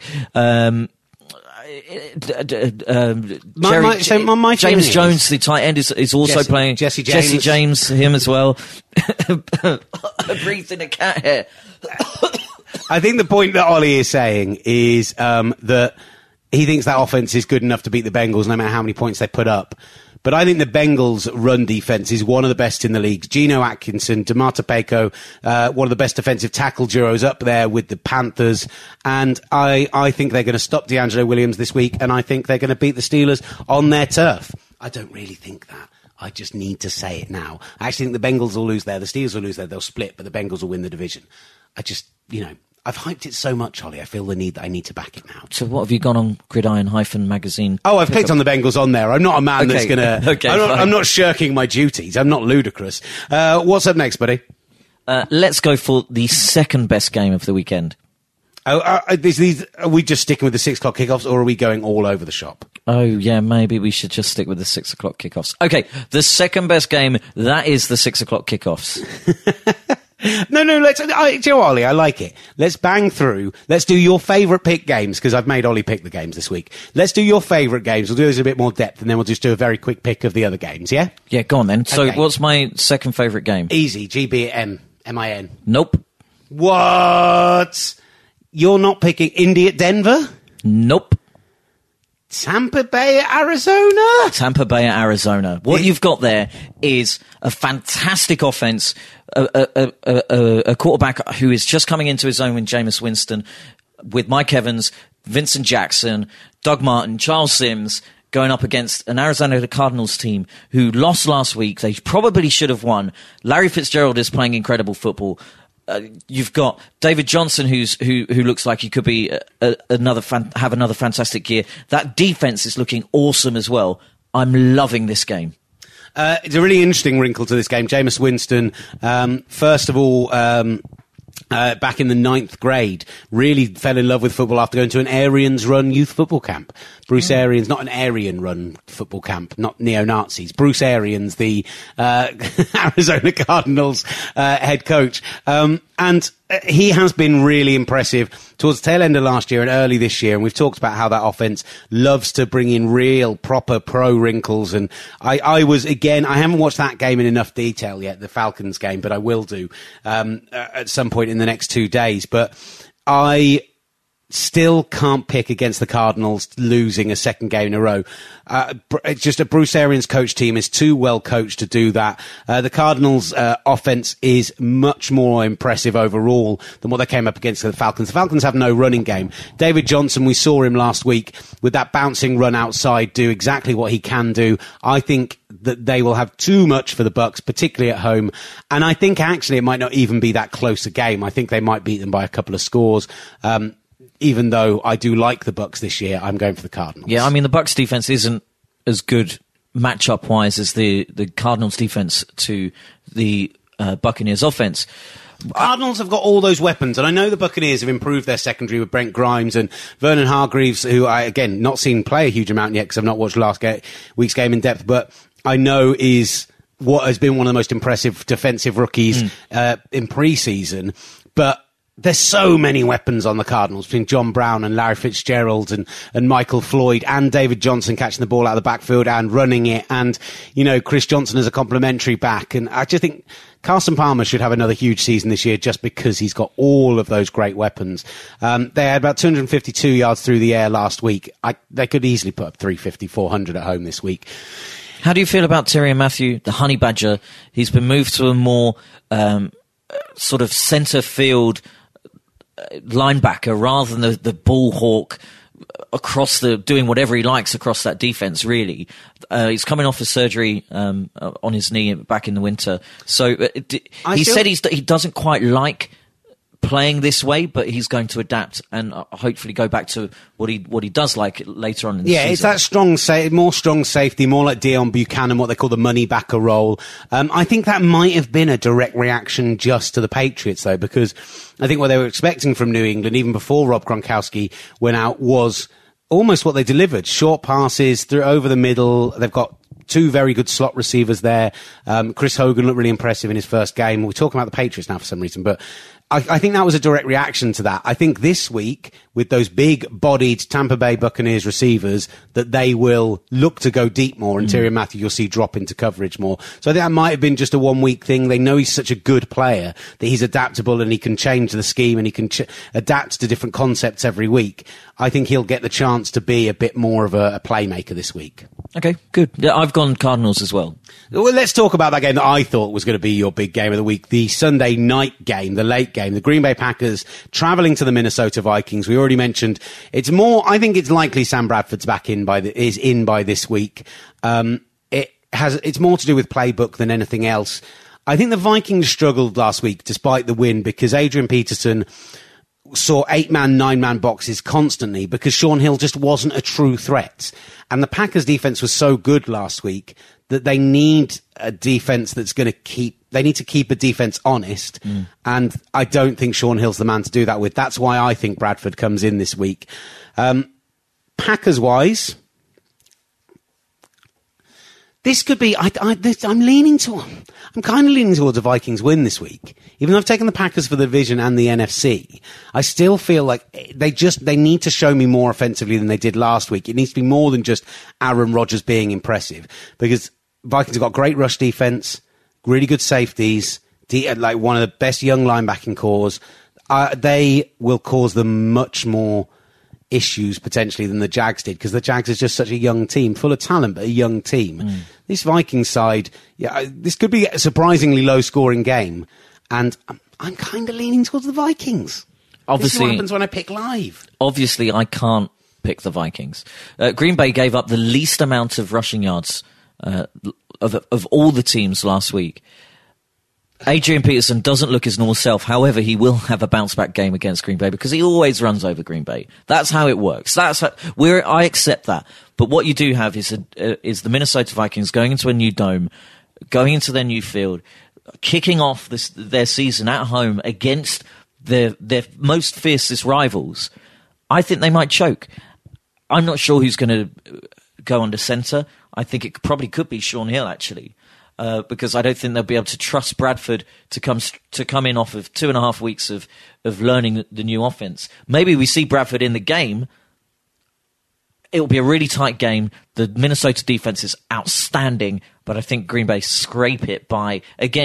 James Jones, the tight end, is also playing. Jesse James, him as well. I breathed in a cat hair. I think the point that Ollie is saying is that he thinks that offense is good enough to beat the Bengals no matter how many points they put up. But I think the Bengals' run defense is one of the best in the league. Geno Atkinson, DeMarco Paco, one of the best defensive tackle duos up there with the Panthers. And I think they're going to stop D'Angelo Williams this week, and I think they're going to beat the Steelers on their turf. I don't really think that. I just need to say it now. I actually think the Bengals will lose there. The Steelers will lose there. They'll split, but the Bengals will win the division. I've hyped it so much, Ollie. I feel the need that I need to back it now. So what have you gone on Gridiron-magazine? Oh, I've clicked on the Bengals on there. I'm not a man that's going to... Okay, I'm not shirking my duties. I'm not ludicrous. What's up next, buddy? Let's go for the second best game of the weekend. Are we just sticking with the 6 o'clock kickoffs, or are we going all over the shop? Oh, yeah, maybe we should just stick with the 6 o'clock kickoffs. Okay, the second best game, that is the 6 o'clock kickoffs. No, do you know what, Ollie? I like it. Let's bang through. Let's do your favourite pick games, because I've made Ollie pick the games this week. Let's do your favourite games. We'll do this in a bit more depth, and then we'll just do a very quick pick of the other games, yeah? Yeah, go on then. So Okay. What's my second favourite game? Easy. GBMIN. Nope. What? You're not picking Indy at Denver? Nope. Tampa Bay at Arizona? Tampa Bay at Arizona. What you've got there is a fantastic offense, a quarterback who is just coming into his own with Jameis Winston, with Mike Evans, Vincent Jackson, Doug Martin, Charles Sims, going up against an Arizona Cardinals team who lost last week. They probably should have won. Larry Fitzgerald is playing incredible football. You've got David Johnson, who looks like he could be have another fantastic year. That defense is looking awesome as well. I'm loving this game. It's a really interesting wrinkle to this game. Jameis Winston, first of all, back in the 9th grade, really fell in love with football after going to an Arians-run youth football camp. Bruce Arians, not an Aryan-run football camp, not neo-Nazis. Bruce Arians, the Arizona Cardinals head coach. And he has been really impressive towards the tail end of last year and early this year. And we've talked about how that offense loves to bring in real, proper pro wrinkles. And I haven't watched that game in enough detail yet, the Falcons game, but I will do at some point in the next 2 days. But I still can't pick against the Cardinals losing a second game in a row. It's just a Bruce Arians coach team is too well coached to do that. The Cardinals offense is much more impressive overall than what they came up against the Falcons. The Falcons have no running game. David Johnson, we saw him last week with that bouncing run outside do exactly what he can do. I think that they will have too much for the Bucs, particularly at home. And I think actually it might not even be that close a game. I think they might beat them by a couple of scores. Even though I do like the Bucs this year, I'm going for the Cardinals. Yeah, I mean, the Bucs defense isn't as good matchup-wise as the Cardinals defense to the Buccaneers offense. Cardinals have got all those weapons, and I know the Buccaneers have improved their secondary with Brent Grimes and Vernon Hargreaves, who I, again, not seen play a huge amount yet because I've not watched last week's game in depth, but I know is what has been one of the most impressive defensive rookies in pre-season. But there's so many weapons on the Cardinals between John Brown and Larry Fitzgerald and Michael Floyd and David Johnson catching the ball out of the backfield and running it. And, Chris Johnson as a complimentary back. And I just think Carson Palmer should have another huge season this year just because he's got all of those great weapons. They had about 252 yards through the air last week. They could easily put up 350, 400 at home this week. How do you feel about Tyrann Mathieu, the Honey Badger? He's been moved to a more sort of centre field linebacker rather than the ball hawk across doing whatever he likes across that defense, really. He's coming off a surgery on his knee back in the winter. So he said he doesn't quite like playing this way, but he's going to adapt and hopefully go back to what he does like later on in the season. Yeah, it's that more strong safety, more like Deion Buchanan, what they call the money backer role. I think that might have been a direct reaction just to the Patriots, though, because I think what they were expecting from New England, even before Rob Gronkowski went out, was almost what they delivered. Short passes through over the middle. They've got two very good slot receivers there. Chris Hogan looked really impressive in his first game. We're talking about the Patriots now for some reason, but I think that was a direct reaction to that. I think this week, with those big-bodied Tampa Bay Buccaneers receivers, that they will look to go deep more, and Tyrann Mathieu you'll see drop into coverage more. So I think that might have been just a one-week thing. They know he's such a good player that he's adaptable and he can change the scheme and he can adapt to different concepts every week. I think he'll get the chance to be a bit more of a playmaker this week. Okay, good. Yeah, I've gone Cardinals as well. Well, let's talk about that game that I thought was going to be your big game of the week, the Sunday night game, the late game, the Green Bay Packers traveling to the Minnesota Vikings. We already mentioned it's more. I think it's likely Sam Bradford's is in by this week. It's more to do with playbook than anything else. I think the Vikings struggled last week despite the win because Adrian Peterson saw 8-man, 9-man boxes constantly because Shaun Hill just wasn't a true threat. And the Packers defense was so good last week that they need a defense that's going to they need to keep a defense honest. And I don't think Shaun Hill's the man to do that with. That's why I think Bradford comes in this week. Packers wise, this could be, I'm kind of leaning towards a Vikings win this week. Even though I've taken the Packers for the division and the NFC, I still feel like they need to show me more offensively than they did last week. It needs to be more than just Aaron Rodgers being impressive because Vikings have got great rush defense, really good safeties, like one of the best young linebacking cores. They will cause them much more issues potentially than the Jags did because the Jags is just such a young team, full of talent, but a young team. This Vikings side, this could be a surprisingly low-scoring game, and I'm kind of leaning towards the Vikings. Obviously, this is what happens when I pick live. Obviously, I can't pick the Vikings. Green Bay gave up the least amount of rushing yards of all the teams last week. Adrian Peterson doesn't look his normal self. However, he will have a bounce-back game against Green Bay because he always runs over Green Bay. That's how it works. I accept that. But what you do have is the Minnesota Vikings going into a new dome, going into their new field, kicking off their season at home against their most fiercest rivals. I think they might choke. I'm not sure who's going to go under centre. I think it probably could be Sean Hill, actually, because I don't think they'll be able to trust Bradford to come in off of 2.5 weeks of learning the new offence. Maybe we see Bradford in the game. It'll be a really tight game. The Minnesota defence is outstanding, but I think Green Bay scrape it by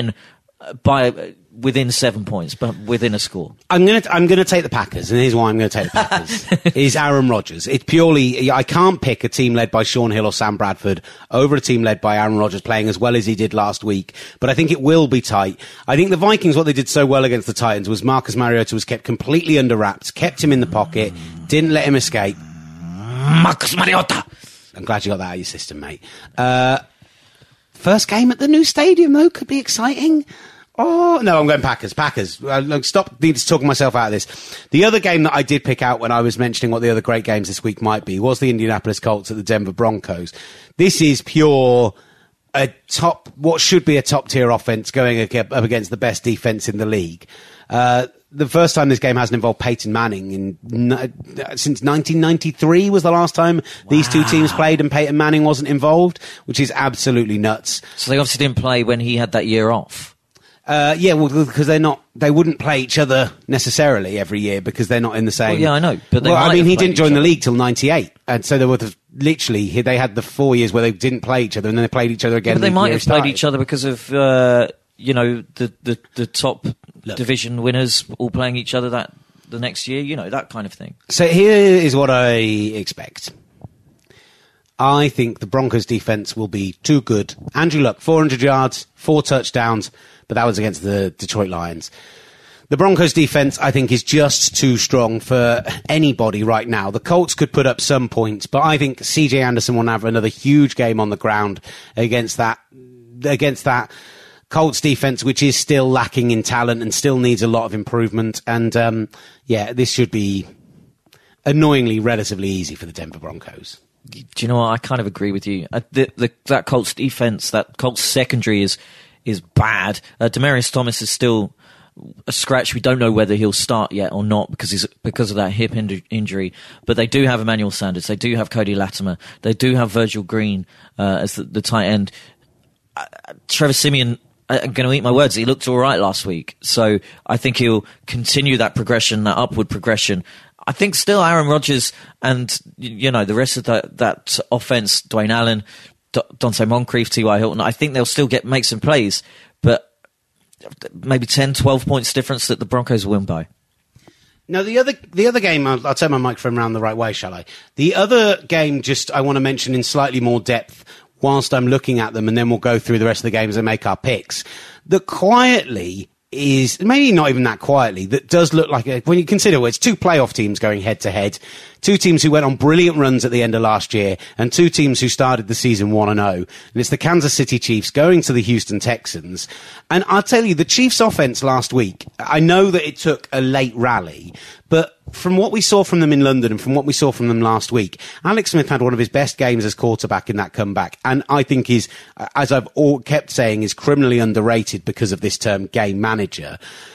within 7 points, but within a score. I'm gonna take the Packers, and here's why I'm gonna take the Packers. Is Aaron Rodgers. It's purely, I can't pick a team led by Sean Hill or Sam Bradford over a team led by Aaron Rodgers playing as well as he did last week, but I think it will be tight. I think the Vikings, what they did so well against the Titans was Marcus Mariota was kept completely under wraps, kept him in the pocket, didn't let him escape. Marcus Mariota! I'm glad you got that out of your system, mate. First game at the new stadium, though, could be exciting. Oh, no, I'm going Packers. Packers. Stop need to talk myself out of this. The other game that I did pick out when I was mentioning what the other great games this week might be was the Indianapolis Colts at the Denver Broncos. This is pure what should be a top-tier offense going up against the best defense in the league. The first time this game hasn't involved Peyton Manning since 1993 was the last time these two teams played and Peyton Manning wasn't involved, which is absolutely nuts. So they obviously didn't play when he had that year off. Because they wouldn't play each other necessarily every year because they're not in the same. Well, yeah, I know. But he didn't join the league till 98. And so they had the 4 years where they didn't play each other and then they played each other again. But they might have played each other because of, the top division winners all playing each other the next year, that kind of thing. So here is what I expect. I think the Broncos defense will be too good. Andrew Luck, 400 yards, 4 touchdowns, but that was against the Detroit Lions. The Broncos defense, I think, is just too strong for anybody right now. The Colts could put up some points, but I think CJ Anderson will have another huge game on the ground against that Colts defense, which is still lacking in talent and still needs a lot of improvement. And, this should be annoyingly relatively easy for the Denver Broncos. Do you know what? I kind of agree with you. That Colts defense, that Colts secondary is bad. Demaryius Thomas is still a scratch. We don't know whether he'll start yet or not because of that hip injury. But they do have Emmanuel Sanders. They do have Cody Latimer. They do have Virgil Green as the tight end. Trevor Siemian, I'm going to eat my words. He looked all right last week. So I think he'll continue that progression, that upward progression. I think still Aaron Rodgers and, the rest of that offense, Dwayne Allen, Dante Moncrief, T.Y. Hilton, I think they'll still make some plays, but maybe 10, 12 points difference that the Broncos will win by. Now, the other game, I'll turn my microphone around the right way, shall I? The other game, I want to mention in slightly more depth whilst I'm looking at them, and then we'll go through the rest of the games and make our picks. That quietly is, maybe not even that quietly, that does look like, when you consider it's 2 playoff teams going head to head, 2 teams who went on brilliant runs at the end of last year, and 2 teams who started the season 1-0. And it's the Kansas City Chiefs going to the Houston Texans. And I'll tell you, the Chiefs offense last week, I know that it took a late rally, but from what we saw from them in London and from what we saw from them last week, Alex Smith had one of his best games as quarterback in that comeback. And I think is, as I've kept saying, is criminally underrated because of this term game manager.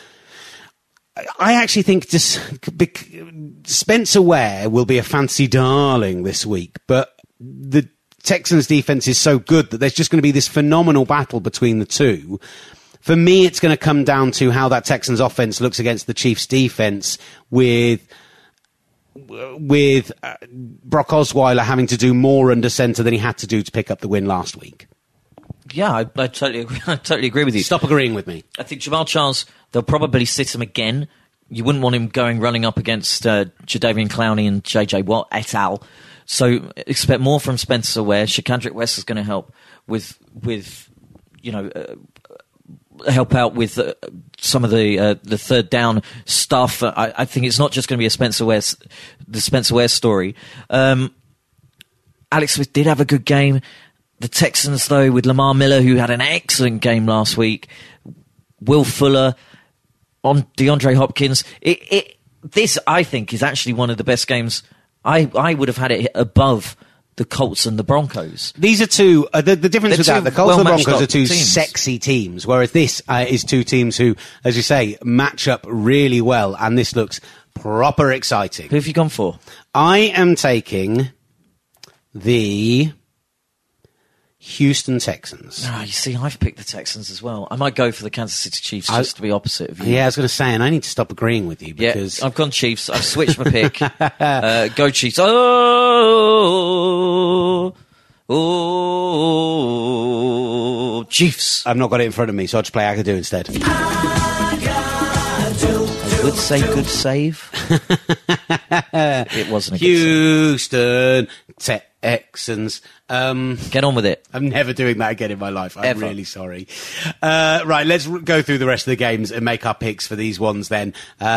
I actually think Spencer Ware will be a fancy darling this week, but the Texans defense is so good that there's just going to be this phenomenal battle between the two. For me, it's going to come down to how that Texans offense looks against the Chiefs defense with Brock Osweiler having to do more under center than he had to do to pick up the win last week. Yeah, I totally agree. I totally agree with you. Stop agreeing with me. I think Jamal Charles, they'll probably sit him again. You wouldn't want him running up against Jadeveon Clowney and J.J. Watt et al. So expect more from Spencer Ware. Shakandrick West is going to help help out with some of the third down stuff. I think it's not just going to be the Spencer Ware story. Alex Smith did have a good game. The Texans, though, with Lamar Miller, who had an excellent game last week, Will Fuller, on DeAndre Hopkins. This, I think, is actually one of the best games. I would have had it above the Colts and the Broncos. These are two, the difference with that, the Colts and the Broncos are 2 teams. Sexy teams, whereas this is 2 teams who, as you say, match up really well, and this looks proper exciting. Who have you gone for? I am taking the Houston Texans. You see, I've picked the Texans as well. I might go for the Kansas City Chiefs just to be opposite of you. Yeah, I was going to say, and I need to stop agreeing with you because... Yeah, I've gone Chiefs. I've switched my pick. Go Chiefs. Oh, Chiefs. I've not got it in front of me, so I'll just play Agadoo instead. I would say good save. It wasn't a good Houston Texans. Get on with it. I'm never doing that again in my life. I'm Ever. really sorry. Right, let's go through the rest of the games and make our picks for these ones then.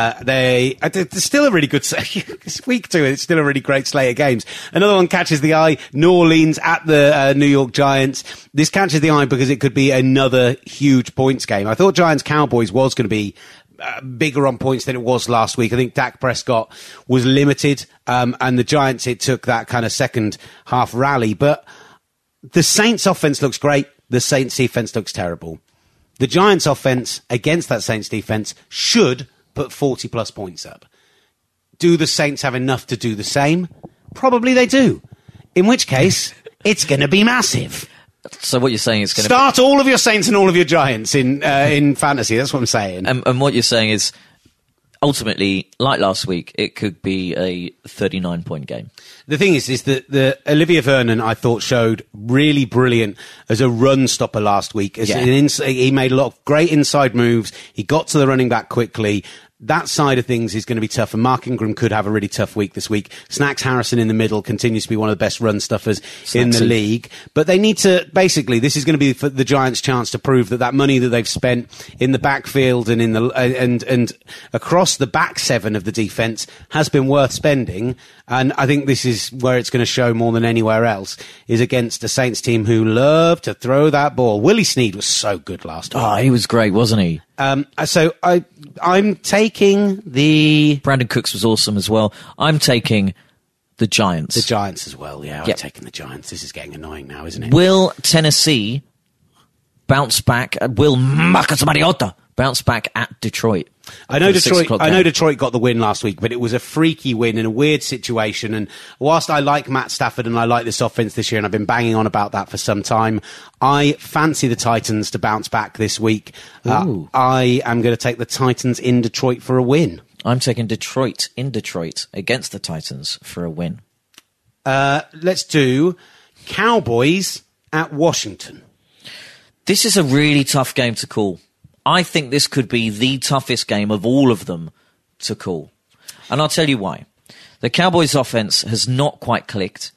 There's still a really good... It's week 2, it's still a really great slate of games. Another one catches the eye. New Orleans at the New York Giants. This catches the eye because it could be another huge points game. I thought Giants-Cowboys was going to be bigger on points than it was last week. I think Dak Prescott was limited, and the Giants, it took that kind of second half rally. But the Saints offense looks great. The Saints defense looks terrible. The Giants offense against that Saints defense should put 40 plus points up. Do the Saints have enough to do the same? Probably they do. In which case, it's going to be massive. So what you're saying is going to start all of your Saints and all of your Giants in fantasy. That's what I'm saying. And what you're saying is, ultimately, like last week, it could be a 39-point game. The thing is that the Olivier Vernon, I thought, showed really brilliant as a run stopper last week. He made a lot of great inside moves. He got to the running back quickly. That side of things is going to be tough, and Mark Ingram could have a really tough week this week. Snacks Harrison in the middle continues to be one of the best run stuffers in the league. But they need to, basically, this is going to be for the Giants' chance to prove that money that they've spent in the backfield and in the and across the back seven of the defense has been worth spending. And I think this is where it's going to show more than anywhere else, is against a Saints team who love to throw that ball. Willie Snead was so good last week. Oh, he was great, wasn't he? So I'm taking the... Brandon Cooks was awesome as well. I'm taking the Giants. The Giants as well, yeah. I'm taking the Giants. This is getting annoying now, isn't it? Will Tennessee bounce back? Will Marcus Mariota bounce back at Detroit? I know Detroit got the win last week, but it was a freaky win in a weird situation. And whilst I like Matt Stafford and I like this offense this year, and I've been banging on about that for some time, I fancy the Titans to bounce back this week. I am going to take the Titans in Detroit for a win. I'm taking Detroit in Detroit against the Titans for a win. Let's do Cowboys at Washington. This is a really tough game to call. I think this could be the toughest game of all of them to call. And I'll tell you why. The Cowboys' offense has not quite clicked.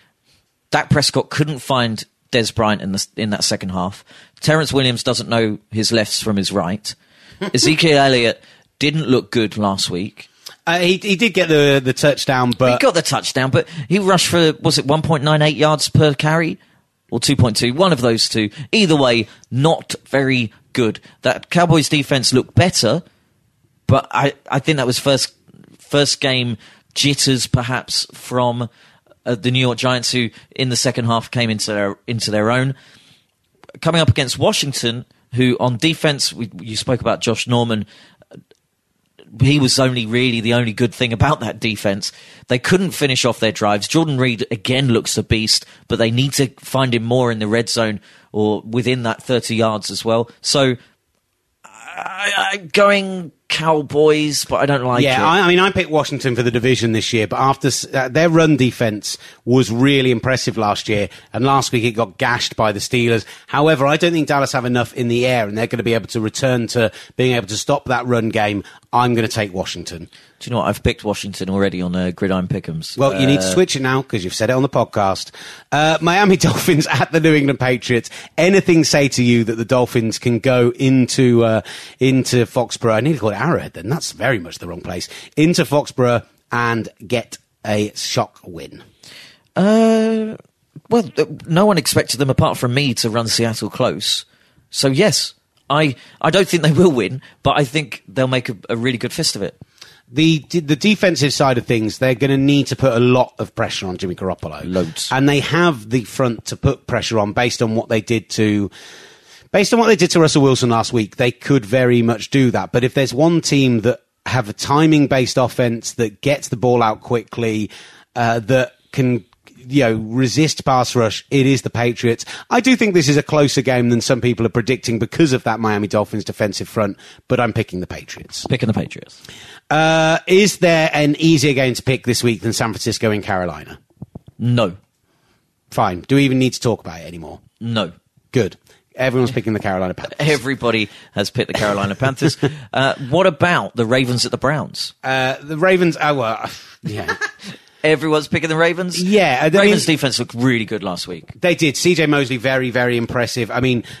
Dak Prescott couldn't find Des Bryant in that second half. Terrence Williams doesn't know his lefts from his right. Ezekiel Elliott didn't look good last week. He did get the touchdown, but... He got the touchdown, but he rushed for, was it 1.98 yards per carry? Or 2.2, one of those two. Either way, not very good. That Cowboys defense looked better, but I think that was first game jitters perhaps from the New York Giants, who in the second half came into their own. Coming up against Washington, who on defense, you spoke about Josh Norman. He was only really the only good thing about that defense. They couldn't finish off their drives. Jordan Reed again looks a beast, but they need to find him more in the red zone or within that 30 yards as well. So I'm going Cowboys, but I don't like it. Yeah, I picked Washington for the division this year, but after their run defense was really impressive last year, and last week it got gashed by the Steelers. However, I don't think Dallas have enough in the air, and they're going to be able to return to being able to stop that run game. I'm going to take Washington. Do you know what? I've picked Washington already on Gridiron Pick'ems. Well, you need to switch it now because you've said it on the podcast. Miami Dolphins at the New England Patriots. Anything say to you that the Dolphins can go into Foxborough? I need to call it Arrowhead then. That's very much the wrong place. Into Foxborough and get a shock win. Well, no one expected them apart from me to run Seattle close. So yes, I don't think they will win, but I think they'll make a really good fist of it. The defensive side of things, they're going to need to put a lot of pressure on Jimmy Garoppolo. Loads. And they have the front to put pressure on based on what they did to Russell Wilson last week. They could very much do that. But if there's one team that have a timing-based offense that gets the ball out quickly, that can resist pass rush, it is the Patriots. I do think this is a closer game than some people are predicting because of that Miami Dolphins defensive front, but I'm picking the Patriots. Picking the Patriots. Is there an easier game to pick this week than San Francisco in Carolina? No. Fine. Do we even need to talk about it anymore? No. Good. Everyone's picking the Carolina Panthers. Everybody has picked the Carolina Panthers. What about the Ravens at the Browns? The Ravens, yeah. Everyone's picking the Ravens? Yeah. Ravens' defense looked really good last week. They did. CJ Mosley, very, very impressive. I mean,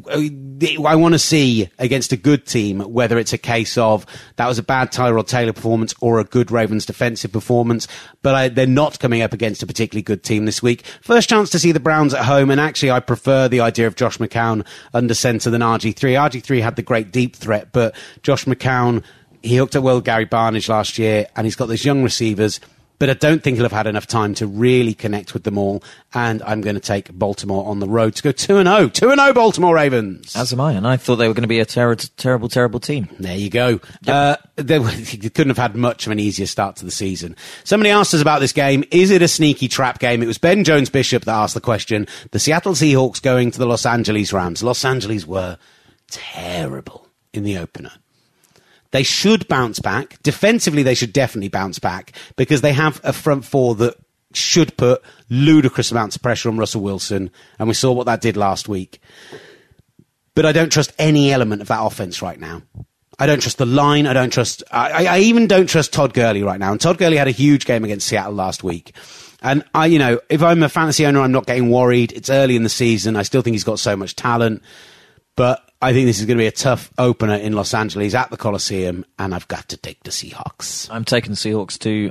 I want to see against a good team whether it's a case of that was a bad Tyrod Taylor performance or a good Ravens defensive performance. But they're not coming up against a particularly good team this week. First chance to see the Browns at home. And actually, I prefer the idea of Josh McCown under centre than RG3. RG3 had the great deep threat, but Josh McCown, he hooked up well with Gary Barnidge last year, and he's got these young receivers. But I don't think he'll have had enough time to really connect with them all. And I'm going to take Baltimore on the road to go 2-0. 2-0 Baltimore Ravens. As am I. And I thought they were going to be a terrible, terrible team. There you go. Yep. They couldn't have had much of an easier start to the season. Somebody asked us about this game. Is it a sneaky trap game? It was Ben Jones Bishop that asked the question. The Seattle Seahawks going to the Los Angeles Rams. Los Angeles were terrible in the opener. They should bounce back. Defensively, they should definitely bounce back because they have a front four that should put ludicrous amounts of pressure on Russell Wilson, and we saw what that did last week. But I don't trust any element of that offense right now. I don't trust the line. I even don't trust Todd Gurley right now. And Todd Gurley had a huge game against Seattle last week. And if I'm a fantasy owner, I'm not getting worried. It's early in the season. I still think he's got so much talent. But I think this is going to be a tough opener in Los Angeles at the Coliseum, and I've got to take the Seahawks. I'm taking the Seahawks too.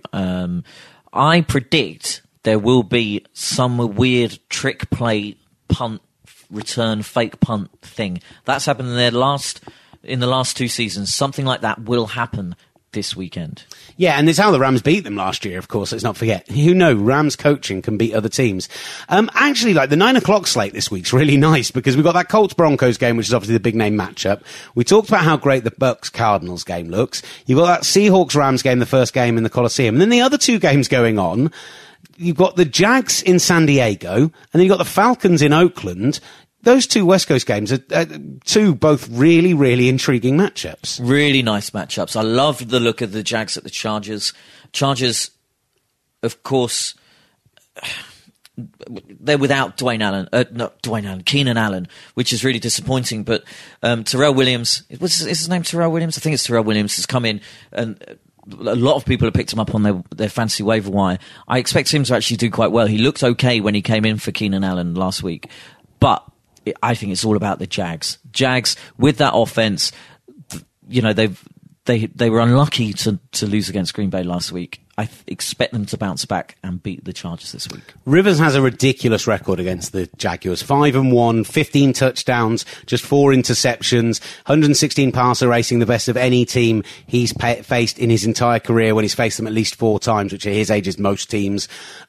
I predict there will be some weird trick play, punt, return, fake punt thing. That's happened in the last 2 seasons. Something like that will happen this weekend. Yeah, and it's how the Rams beat them last year, of course, let's not forget. You know, Rams coaching can beat other teams. Actually, the 9:00 slate this week's really nice because we've got that Colts-Broncos game, which is obviously the big name matchup. We talked about how great the Bucks-Cardinals game looks. You've got that Seahawks-Rams game, the first game in the Coliseum. And then the other 2 games going on, you've got the Jags in San Diego, and then you've got the Falcons in Oakland. Those 2 West Coast games are 2 both really, really intriguing matchups. Really nice matchups. I love the look of the Jags at the Chargers. Chargers, of course, they're without Keenan Allen, which is really disappointing. But Terrell Williams, is his name Terrell Williams? I think it's Terrell Williams has come in and a lot of people have picked him up on their fantasy waiver wire. I expect him to actually do quite well. He looked okay when he came in for Keenan Allen last week. But I think it's all about the Jags. Jags, with that offense, they were unlucky to lose against Green Bay last week. I expect them to bounce back and beat the Chargers this week. Rivers has a ridiculous record against the Jaguars. 5-1, 15 touchdowns, just 4 interceptions, 116 passer racing, the best of any team he's faced in his entire career when he's faced them at least 4 times, which at his age is most teams.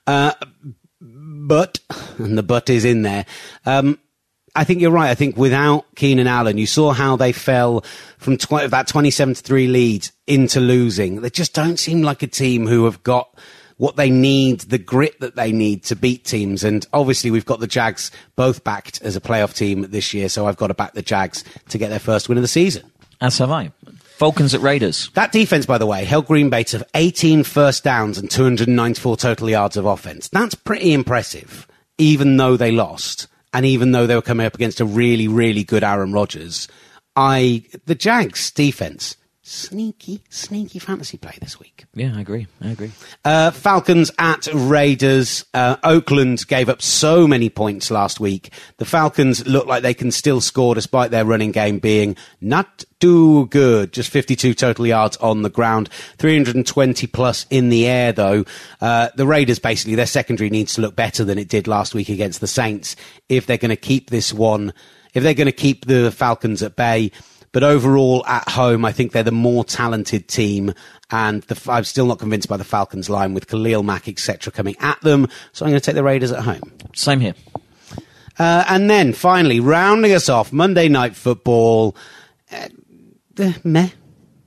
But, and the but is in there, I think you're right. I think without Keenan Allen, you saw how they fell from that 27-3 lead into losing. They just don't seem like a team who have got what they need, the grit that they need to beat teams. And obviously we've got the Jags both backed as a playoff team this year, so I've got to back the Jags to get their first win of the season. As have I. Falcons at Raiders. That defense, by the way, held Green Bay to 18 first downs and 294 total yards of offense. That's pretty impressive, even though they lost. And even though they were coming up against a really, really good Aaron Rodgers, the Jags defense, sneaky fantasy play this week. Yeah, I agree. Falcons at Raiders. Oakland gave up so many points last week. The Falcons look like they can still score despite their running game being not too good. Just 52 total yards on the ground, 320 plus in the air though. The Raiders, basically, their secondary needs to look better than it did last week against the Saints if they're going to keep this one, if they're going to keep the Falcons at bay. But overall, at home, I think they're the more talented team. And I'm still not convinced by the Falcons line with Khalil Mack, etc. coming at them. So I'm going to take the Raiders at home. Same here. And then finally, rounding us off, Monday Night Football. Meh.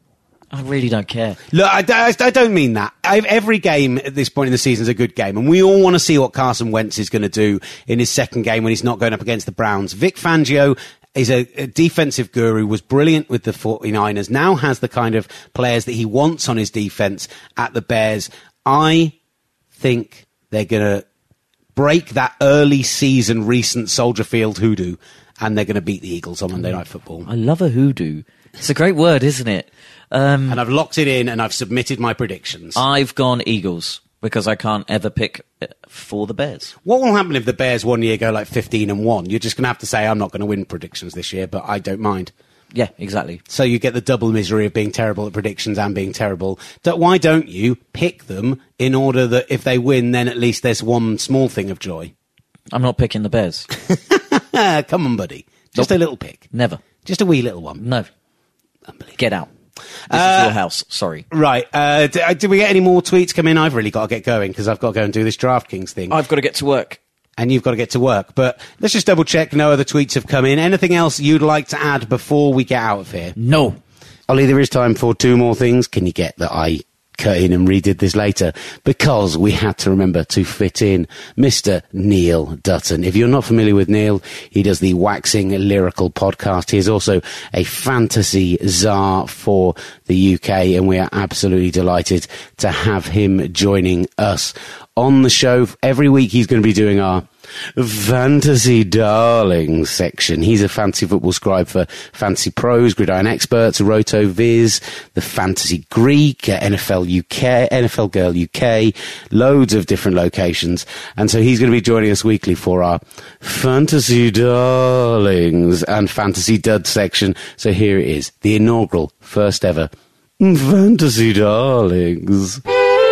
I really don't care. Look, I don't mean that. Every game at this point in the season is a good game, and we all want to see what Carson Wentz is going to do in his second game when he's not going up against the Browns. Vic Fangio is a defensive guru, was brilliant with the 49ers, now has the kind of players that he wants on his defense at the Bears. I think they're going to break that early season recent Soldier Field hoodoo, and they're going to beat the Eagles on Monday Night Football. I love a hoodoo. It's a great word, isn't it? And I've locked it in, and I've submitted my predictions. I've gone Eagles because I can't ever pick for the Bears. What will happen if the Bears one year go like 15-1? You're just going to have to say, I'm not going to win predictions this year, but I don't mind. Yeah, exactly. So you get the double misery of being terrible at predictions and being terrible. Why don't you pick them in order that if they win, then at least there's one small thing of joy? I'm not picking the Bears. Come on, buddy. Just a little pick. Never. Just a wee little one. No. Unbelievable. Get out. This is your house. Sorry. Right. Did we get any more tweets come in? I've really got to get going because I've got to go and do this DraftKings thing. I've got to get to work. And you've got to get to work. But let's just double check no other tweets have come in. Anything else you'd like to add before we get out of here? No. Ollie, there is time for two more things. Can you get that I cut in and redid this later? Because we had to remember to fit in Mr. Neil Dutton. If you're not familiar with Neil, he does the Waxing Lyrical podcast. He is also a fantasy czar for the UK, and we are absolutely delighted to have him joining us on the show. Every week he's going to be doing our Fantasy Darling section. He's a fantasy football scribe for Fantasy Pros, Gridiron Experts, Roto Viz, the Fantasy Greek, NFL UK, NFL Girl UK, loads of different locations. And so he's going to be joining us weekly for our Fantasy Darlings and Fantasy Dud section. So here it is, the inaugural, first ever Fantasy Darlings.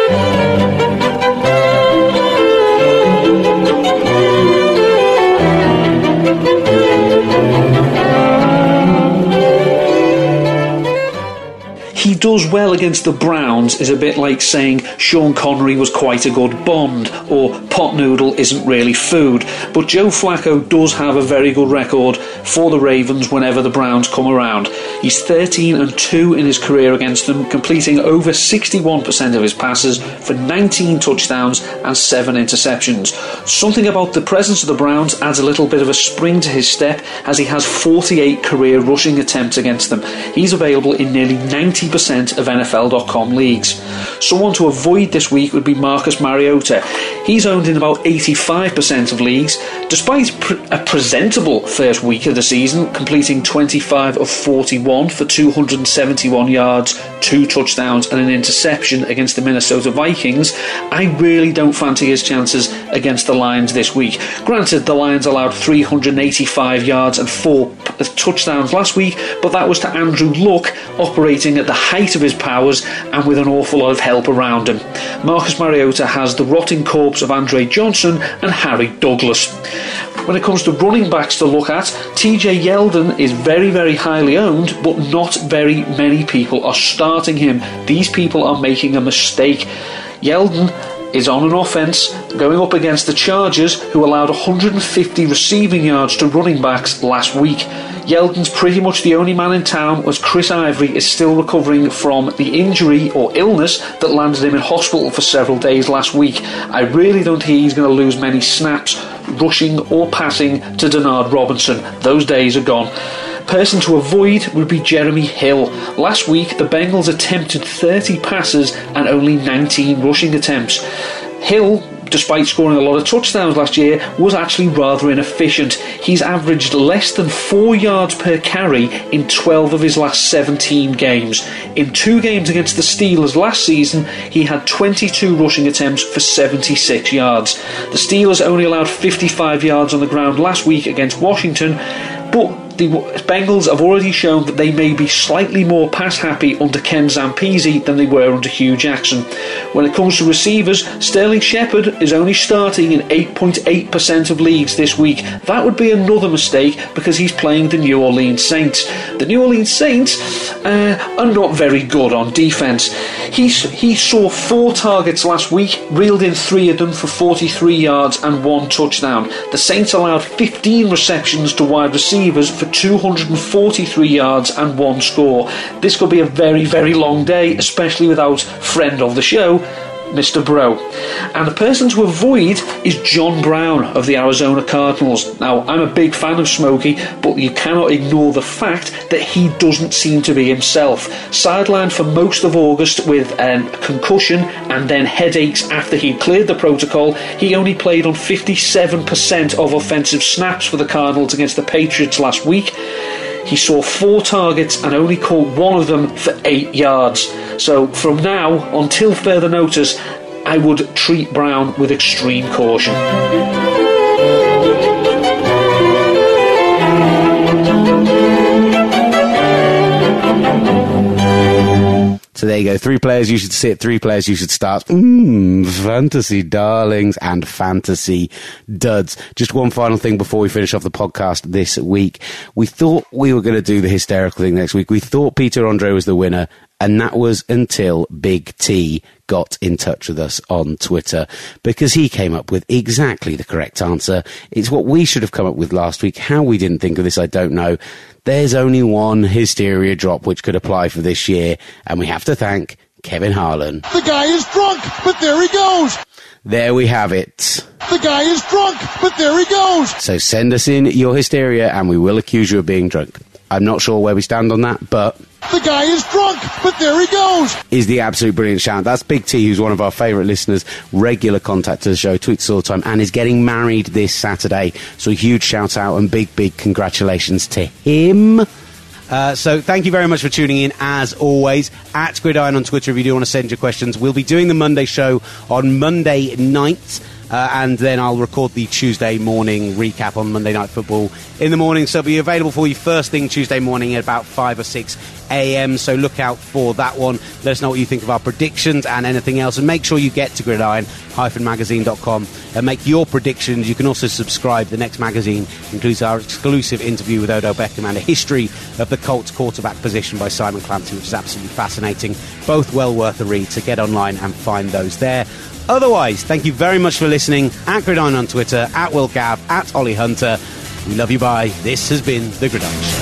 He does well against the Browns is a bit like saying Sean Connery was quite a good Bond, or pot noodle isn't really food. But Joe Flacco does have a very good record for the Ravens whenever the Browns come around. He's 13-2 in his career against them, completing over 61% of his passes for 19 touchdowns and 7 interceptions. Something about the presence of the Browns adds a little bit of a spring to his step, as he has 48 career rushing attempts against them. He's available in nearly 90% of NFL.com leagues. Someone to avoid this week would be Marcus Mariota. He's owned in about 85% of leagues. Despite a presentable first week of the season, completing 25 of 41 for 271 yards, 2 touchdowns and an interception against the Minnesota Vikings, I really don't fancy his chances against the Lions this week. Granted, the Lions allowed 385 yards and 4 touchdowns last week, but that was to Andrew Luck operating at the height of his powers and with an awful lot of help around him. Marcus Mariota has the rotting corpse of Andre Johnson and Harry Douglas. When it comes to running backs to look at, TJ Yeldon is very, very highly owned, but not very many people are starting him. These people are making a mistake. Yeldon is on an offense going up against the Chargers, who allowed 150 receiving yards to running backs last week. Yeldon's pretty much the only man in town, as Chris Ivory is still recovering from the injury or illness that landed him in hospital for several days last week. I really don't think he's going to lose many snaps, rushing or passing to Denard Robinson. Those days are gone. Person to avoid would be Jeremy Hill. Last week, the Bengals attempted 30 passes and only 19 rushing attempts. Hill, despite scoring a lot of touchdowns last year, was actually rather inefficient. He's averaged less than 4 yards per carry in 12 of his last 17 games. In 2 games against the Steelers last season, he had 22 rushing attempts for 76 yards. The Steelers only allowed 55 yards on the ground last week against Washington, but the Bengals have already shown that they may be slightly more pass-happy under Ken Zampese than they were under Hugh Jackson. When it comes to receivers, Sterling Shepard is only starting in 8.8% of leagues this week. That would be another mistake because he's playing the New Orleans Saints. The New Orleans Saints are not very good on defence. He saw 4 targets last week, reeled in 3 of them for 43 yards and 1 touchdown. The Saints allowed 15 receptions to wide receivers for for 243 yards and 1 score. This could be a very, very long day, especially without friend of the show, Mr. Bro. And the person to avoid is John Brown of the Arizona Cardinals. Now, I'm a big fan of Smokey, but you cannot ignore the fact that he doesn't seem to be himself. Sidelined for most of August with a concussion and then headaches after he cleared the protocol, he only played on 57% of offensive snaps for the Cardinals against the Patriots last week. He saw 4 targets and only caught 1 of them for 8 yards. So from now until further notice, I would treat Brown with extreme caution. So there you go. 3 players you should sit, 3 players you should start. Fantasy darlings and fantasy duds. Just one final thing before we finish off the podcast this week. We thought we were going to do the hysterical thing next week. We thought Peter Andre was the winner, and that was until Big T got in touch with us on Twitter, because he came up with exactly the correct answer. It's what we should have come up with last week. How we didn't think of this, I don't know. There's only one hysteria drop which could apply for this year, and we have to thank Kevin Harlan. The guy is drunk, but there he goes. There we have it. The guy is drunk, but there he goes. So send us in your hysteria and we will accuse you of being drunk. I'm not sure where we stand on that, but the guy is drunk, but there he goes. Is the absolute brilliant shout. That's Big T, who's one of our favourite listeners, regular contact to the show, tweets all the time, and is getting married this Saturday. So a huge shout out and big congratulations to him. So thank you very much for tuning in, as always, at Gridiron on Twitter if you do want to send your questions. We'll be doing the Monday show on Monday night. And then I'll record the Tuesday morning recap on Monday Night Football in the morning. So it'll be available for you first thing Tuesday morning at about 5 or 6 a.m. So look out for that one. Let us know what you think of our predictions and anything else. And make sure you get to gridiron-magazine.com and make your predictions. You can also subscribe. The next magazine includes our exclusive interview with Odell Beckham and a history of the Colts quarterback position by Simon Clancy, which is absolutely fascinating. Both well worth a read. So get online and find those there. Otherwise, thank you very much for listening. At Gridiron on Twitter, at Will Gav, at Ollie Hunter. We love you, bye. This has been The Gridiron Show.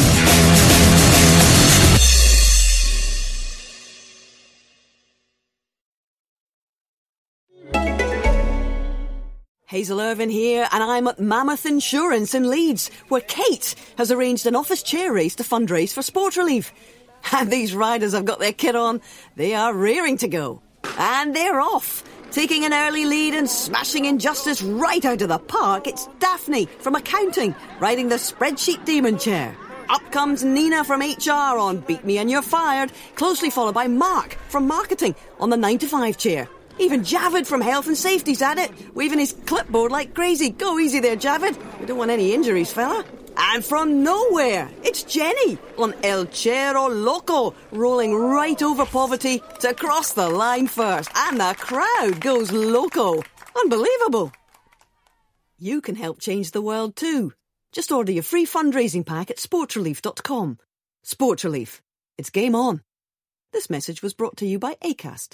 Hazel Irvin here, and I'm at Mammoth Insurance in Leeds, where Kate has arranged an office chair race to fundraise for Sport Relief. And these riders have got their kit on. They are rearing to go. And they're off. Taking an early lead and smashing injustice right out of the park, it's Daphne from accounting, riding the spreadsheet demon chair. Up comes Nina from HR on Beat Me and You're Fired, closely followed by Mark from marketing on the 9 to 5 chair. Even Javid from health and safety's at it, waving his clipboard like crazy. Go easy there, Javid. We don't want any injuries, fella. And from nowhere, it's Jenny on El Chero Loco, rolling right over poverty to cross the line first. And the crowd goes loco. Unbelievable. You can help change the world too. Just order your free fundraising pack at sportrelief.com. Sport Relief. It's game on. This message was brought to you by ACAST.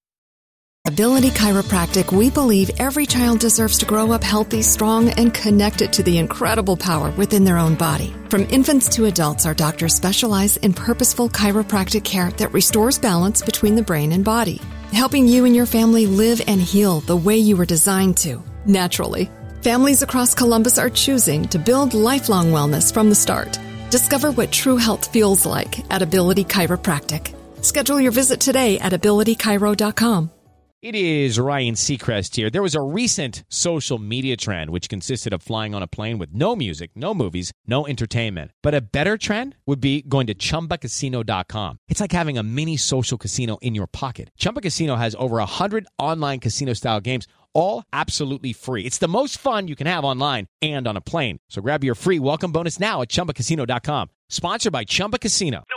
Ability Chiropractic, we believe every child deserves to grow up healthy, strong, and connected to the incredible power within their own body. From infants to adults, our doctors specialize in purposeful chiropractic care that restores balance between the brain and body, helping you and your family live and heal the way you were designed to, naturally. Families across Columbus are choosing to build lifelong wellness from the start. Discover what true health feels like at Ability Chiropractic. Schedule your visit today at abilitychiro.com. It is Ryan Seacrest here. There was a recent social media trend which consisted of flying on a plane with no music, no movies, no entertainment. But a better trend would be going to ChumbaCasino.com. It's like having a mini social casino in your pocket. Chumba Casino has over 100 online casino-style games, all absolutely free. It's the most fun you can have online and on a plane. So grab your free welcome bonus now at ChumbaCasino.com. Sponsored by Chumba Casino. No